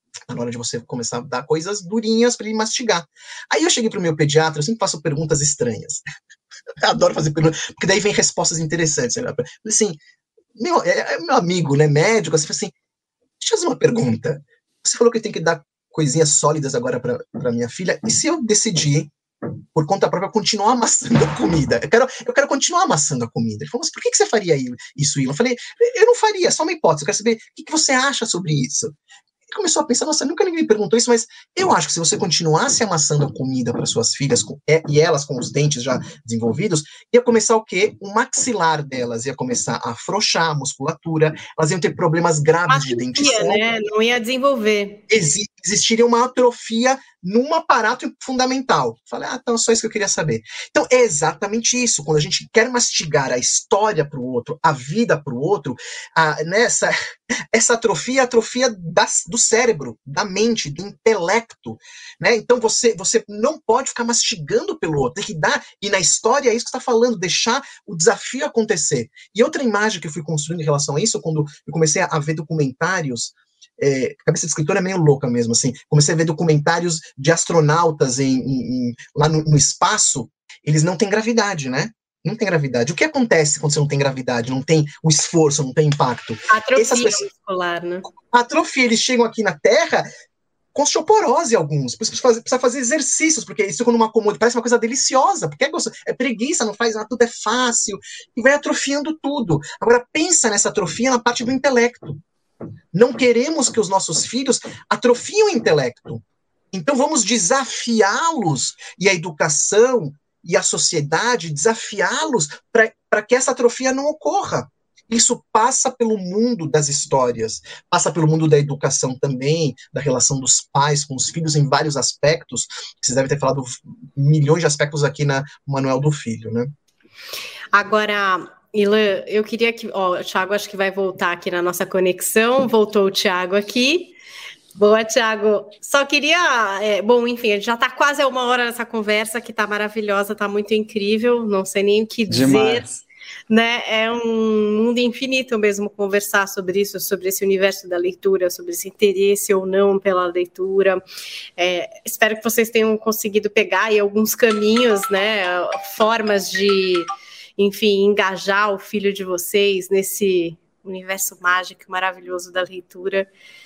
tá na hora de você começar a dar coisas durinhas para ele mastigar. Aí eu cheguei pro meu pediatra, eu sempre faço perguntas estranhas. Eu adoro fazer perguntas, porque daí vem respostas interessantes. Né? Assim, meu, é, é meu amigo, né, médico, assim, assim, deixa eu fazer uma pergunta. Você falou que tem que dar coisinhas sólidas agora para minha filha, e se eu decidir, por conta própria, continuar amassando a comida? Eu quero, eu quero continuar amassando a comida. Ele falou, mas por que, que você faria isso, Ilan? Eu falei, eu não faria, só uma hipótese, eu quero saber o que, que você acha sobre isso. Ele começou a pensar, nossa, nunca ninguém me perguntou isso, mas eu acho que se você continuasse amassando a comida para suas filhas, com, é, e elas com os dentes já desenvolvidos, ia começar o quê? O maxilar delas ia começar a afrouxar a musculatura, elas iam ter problemas graves Atrofia, de dentição. Né? Não ia desenvolver. Exi existiria uma atrofia num aparato fundamental. Falei, ah, então só isso que eu queria saber. Então é exatamente isso, quando a gente quer mastigar a história para o outro, a vida para o outro, a, nessa, essa atrofia é a atrofia da, do cérebro, da mente, do intelecto, né? Então você, você não pode ficar mastigando pelo outro, tem que dar, e na história é isso que você está falando, deixar o desafio acontecer. E outra imagem que eu fui construindo em relação a isso, quando eu comecei a ver documentários, É, a cabeça de escritor é meio louca mesmo, assim, comecei a ver documentários de astronautas em, em, em, lá no, no espaço, eles não têm gravidade, né? Não tem gravidade. O que acontece quando você não tem gravidade, não tem o esforço, não tem impacto? Atrofia Essas pessoas, muscular, né? atrofia, eles chegam aqui na Terra com osteoporose alguns, precisa fazer, precisa fazer exercícios, porque isso quando uma comodidade parece uma coisa deliciosa, porque é, é preguiça, não faz nada, tudo é fácil, e vai atrofiando tudo. Agora pensa nessa atrofia na parte do intelecto. Não queremos que os nossos filhos atrofiem o intelecto. Então vamos desafiá-los, e a educação e a sociedade desafiá-los para que essa atrofia não ocorra. Isso passa pelo mundo das histórias, passa pelo mundo da educação também, da relação dos pais com os filhos em vários aspectos. Vocês devem ter falado milhões de aspectos aqui na Manual do Filho, né? Agora, Ilan, eu queria que... Ó, o Thiago acho que vai voltar aqui na nossa conexão. Voltou o Thiago aqui. Boa, Thiago. Só queria... É, bom, enfim, já está quase uma hora nessa conversa, que está maravilhosa, está muito incrível. Não sei nem o que dizer. Demais. Né? É um mundo infinito mesmo conversar sobre isso, sobre esse universo da leitura, sobre esse interesse ou não pela leitura. É, espero que vocês tenham conseguido pegar aí alguns caminhos, né? Formas de... enfim, engajar o filho de vocês nesse universo mágico e maravilhoso da leitura,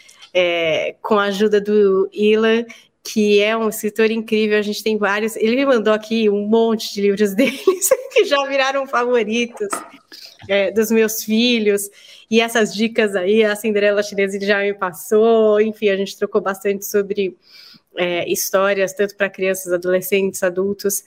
é, com a ajuda do Ilan, que é um escritor incrível. A gente tem vários, ele me mandou aqui um monte de livros deles, que já viraram favoritos é, dos meus filhos, e essas dicas aí, a Cinderela Chinesa ele já me passou, enfim, a gente trocou bastante sobre... É, histórias, tanto para crianças, adolescentes, adultos,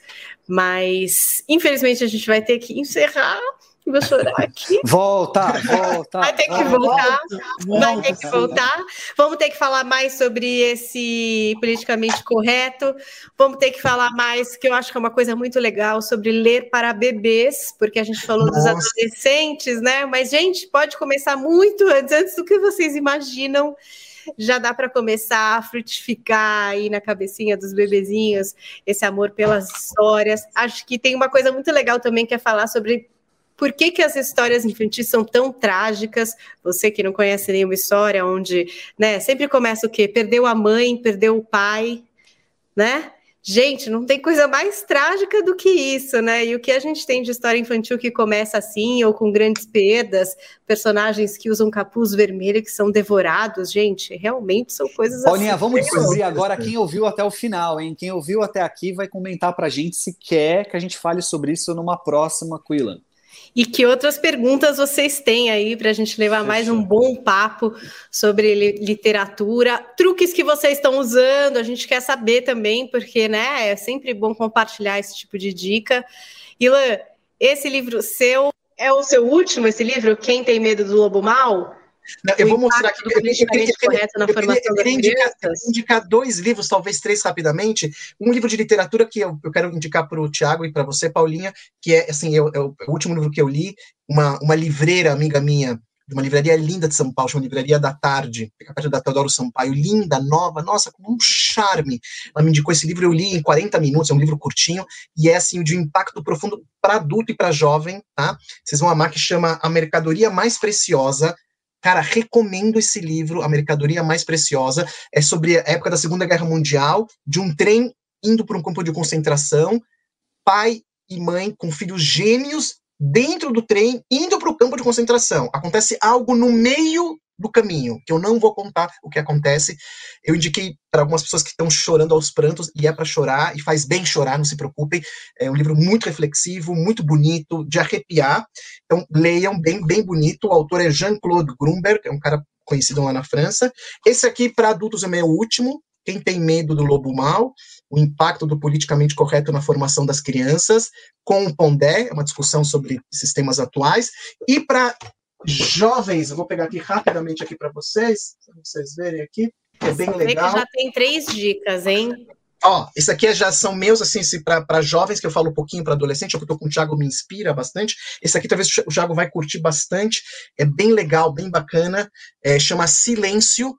mas infelizmente a gente vai ter que encerrar. Vou chorar aqui. Volta, volta. Vai ter que voltar, vai ter que voltar. Vamos ter que falar mais sobre esse politicamente correto. Vamos ter que falar mais, que eu acho que é uma coisa muito legal, sobre ler para bebês, porque a gente falou Nossa. dos adolescentes, né? Mas, gente, pode começar muito antes, antes do que vocês imaginam. Já dá para começar a frutificar aí na cabecinha dos bebezinhos esse amor pelas histórias. Acho que tem uma coisa muito legal também, que é falar sobre por que que as histórias infantis são tão trágicas. Você que não conhece nenhuma história onde, né, sempre começa o quê? Perdeu a mãe, perdeu o pai, né? Gente, não tem coisa mais trágica do que isso, né? E o que a gente tem de história infantil que começa assim, ou com grandes perdas, personagens que usam capuz vermelho, que são devorados, gente, realmente são coisas Paulinha, assim. Paulinha, vamos descobrir agora quem ouviu até o final, hein? Quem ouviu até aqui vai comentar pra gente se quer que a gente fale sobre isso numa próxima Quillan. E que outras perguntas vocês têm aí para a gente levar Fechou. mais um bom papo sobre literatura, truques que vocês estão usando, a gente quer saber também, porque, né, é sempre bom compartilhar esse tipo de dica. Ilan, esse livro seu, é o seu último, esse livro, Quem Tem Medo do Lobo Mau? Não, eu vou mostrar aqui. Eu, eu, eu, queria, na eu, queria, eu, queria indicar, eu queria indicar dois livros, talvez três rapidamente. Um livro de literatura que eu, eu quero indicar para o Thiago e para você, Paulinha, que é assim, eu, é o último livro que eu li, uma, uma livreira amiga minha, de uma livraria linda de São Paulo, chama Livraria da Tarde, fica perto da Teodoro Sampaio, linda, nova, nossa, com um charme. Ela me indicou esse livro, eu li em quarenta minutos, é um livro curtinho, e é assim, de um impacto profundo para adulto e para jovem, tá? Vocês vão amar, que chama A Mercadoria Mais Preciosa. Cara, recomendo esse livro, A Mercadoria Mais Preciosa. É sobre a época da Segunda Guerra Mundial, de um trem indo para um campo de concentração, pai e mãe com filhos gêmeos dentro do trem, indo para o campo de concentração. Acontece algo no meio do caminho, que eu não vou contar o que acontece. Eu indiquei para algumas pessoas que estão chorando aos prantos, e é para chorar, e faz bem chorar, não se preocupem. É um livro muito reflexivo, muito bonito, de arrepiar. Então, leiam, bem, bem bonito. O autor é Jean-Claude Grunberg, é um cara conhecido lá na França. Esse aqui, para adultos, é meu último. Quem tem medo do lobo mau, o impacto do politicamente correto na formação das crianças, com o Pondé, é uma discussão sobre sistemas atuais. E para jovens, eu vou pegar aqui rapidamente aqui para vocês, para vocês verem aqui, que é bem legal. Que já tem três dicas, hein? Ó, isso aqui já são meus, assim, para jovens, que eu falo um pouquinho para adolescente, eu tô com o Thiago, me inspira bastante. Esse aqui talvez o Thiago vai curtir bastante, é bem legal, bem bacana, é, chama Silêncio,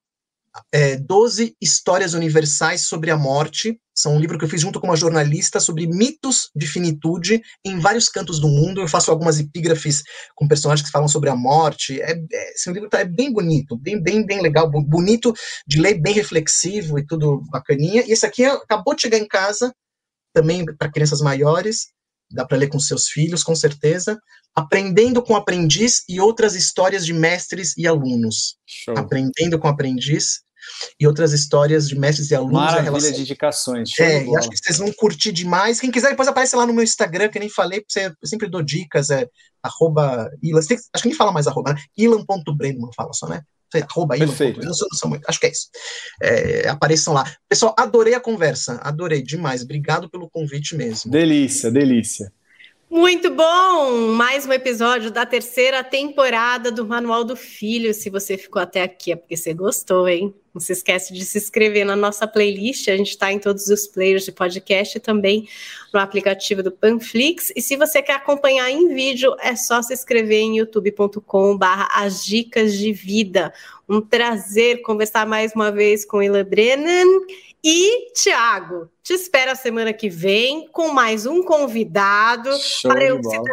é, doze Histórias Universais sobre a Morte. São um livro que eu fiz junto com uma jornalista sobre mitos de finitude em vários cantos do mundo. Eu faço algumas epígrafes com personagens que falam sobre a morte. É, é, esse livro tá, é bem bonito, bem, bem, bem legal, bonito de ler, bem reflexivo e tudo bacaninha. E esse aqui é, acabou de chegar em casa, também para crianças maiores, dá para ler com seus filhos, com certeza. Aprendendo com Aprendiz e Outras Histórias de Mestres e Alunos. Show. Aprendendo com Aprendiz e Outras Histórias de Mestres e Alunos. Maravilha, relação... de indicações. Show é, e acho que vocês vão curtir demais. Quem quiser, depois aparece lá no meu Instagram, que nem falei, eu sempre dou dicas, é arroba Ilan, acho que nem fala mais arroba, né? ilan ponto brenman, fala só, né? Arroba Ilan. Perfeito. Eu não sou, não sou muito, acho que é isso. É, apareçam lá. Pessoal, adorei a conversa, adorei demais. Obrigado pelo convite mesmo. Delícia, delícia. Muito bom! Mais um episódio da terceira temporada do Manual do Filho. Se você ficou até aqui é porque você gostou, hein? Não se esquece de se inscrever na nossa playlist. A gente está em todos os players de podcast e também no aplicativo do Panflix. E se você quer acompanhar em vídeo, é só se inscrever em youtube ponto com barra as dicas de vida. Um prazer conversar mais uma vez com Ilan Brennan. E, Thiago, te espero a semana que vem com mais um convidado Show para eu citar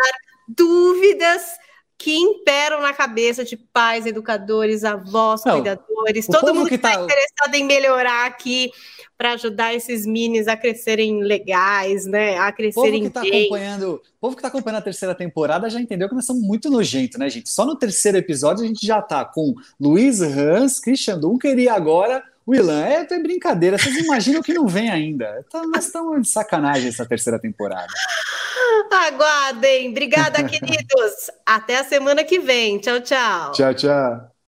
dúvidas que imperam na cabeça de pais, educadores, avós, Não, cuidadores, todo mundo que está tá... interessado em melhorar aqui para ajudar esses minis a crescerem legais, né? A crescerem tá bem. Acompanhando, o povo que está acompanhando a terceira temporada já entendeu que nós somos muito nojentos, né, gente? Só no terceiro episódio a gente já tá com Luiz Hans, Christian Dunker e agora o Ilan. É, é brincadeira, vocês imaginam que não vem ainda. Então, nós estamos de sacanagem essa terceira temporada. Aguardem. Obrigada, queridos. Até a semana que vem. Tchau, tchau. Tchau, tchau.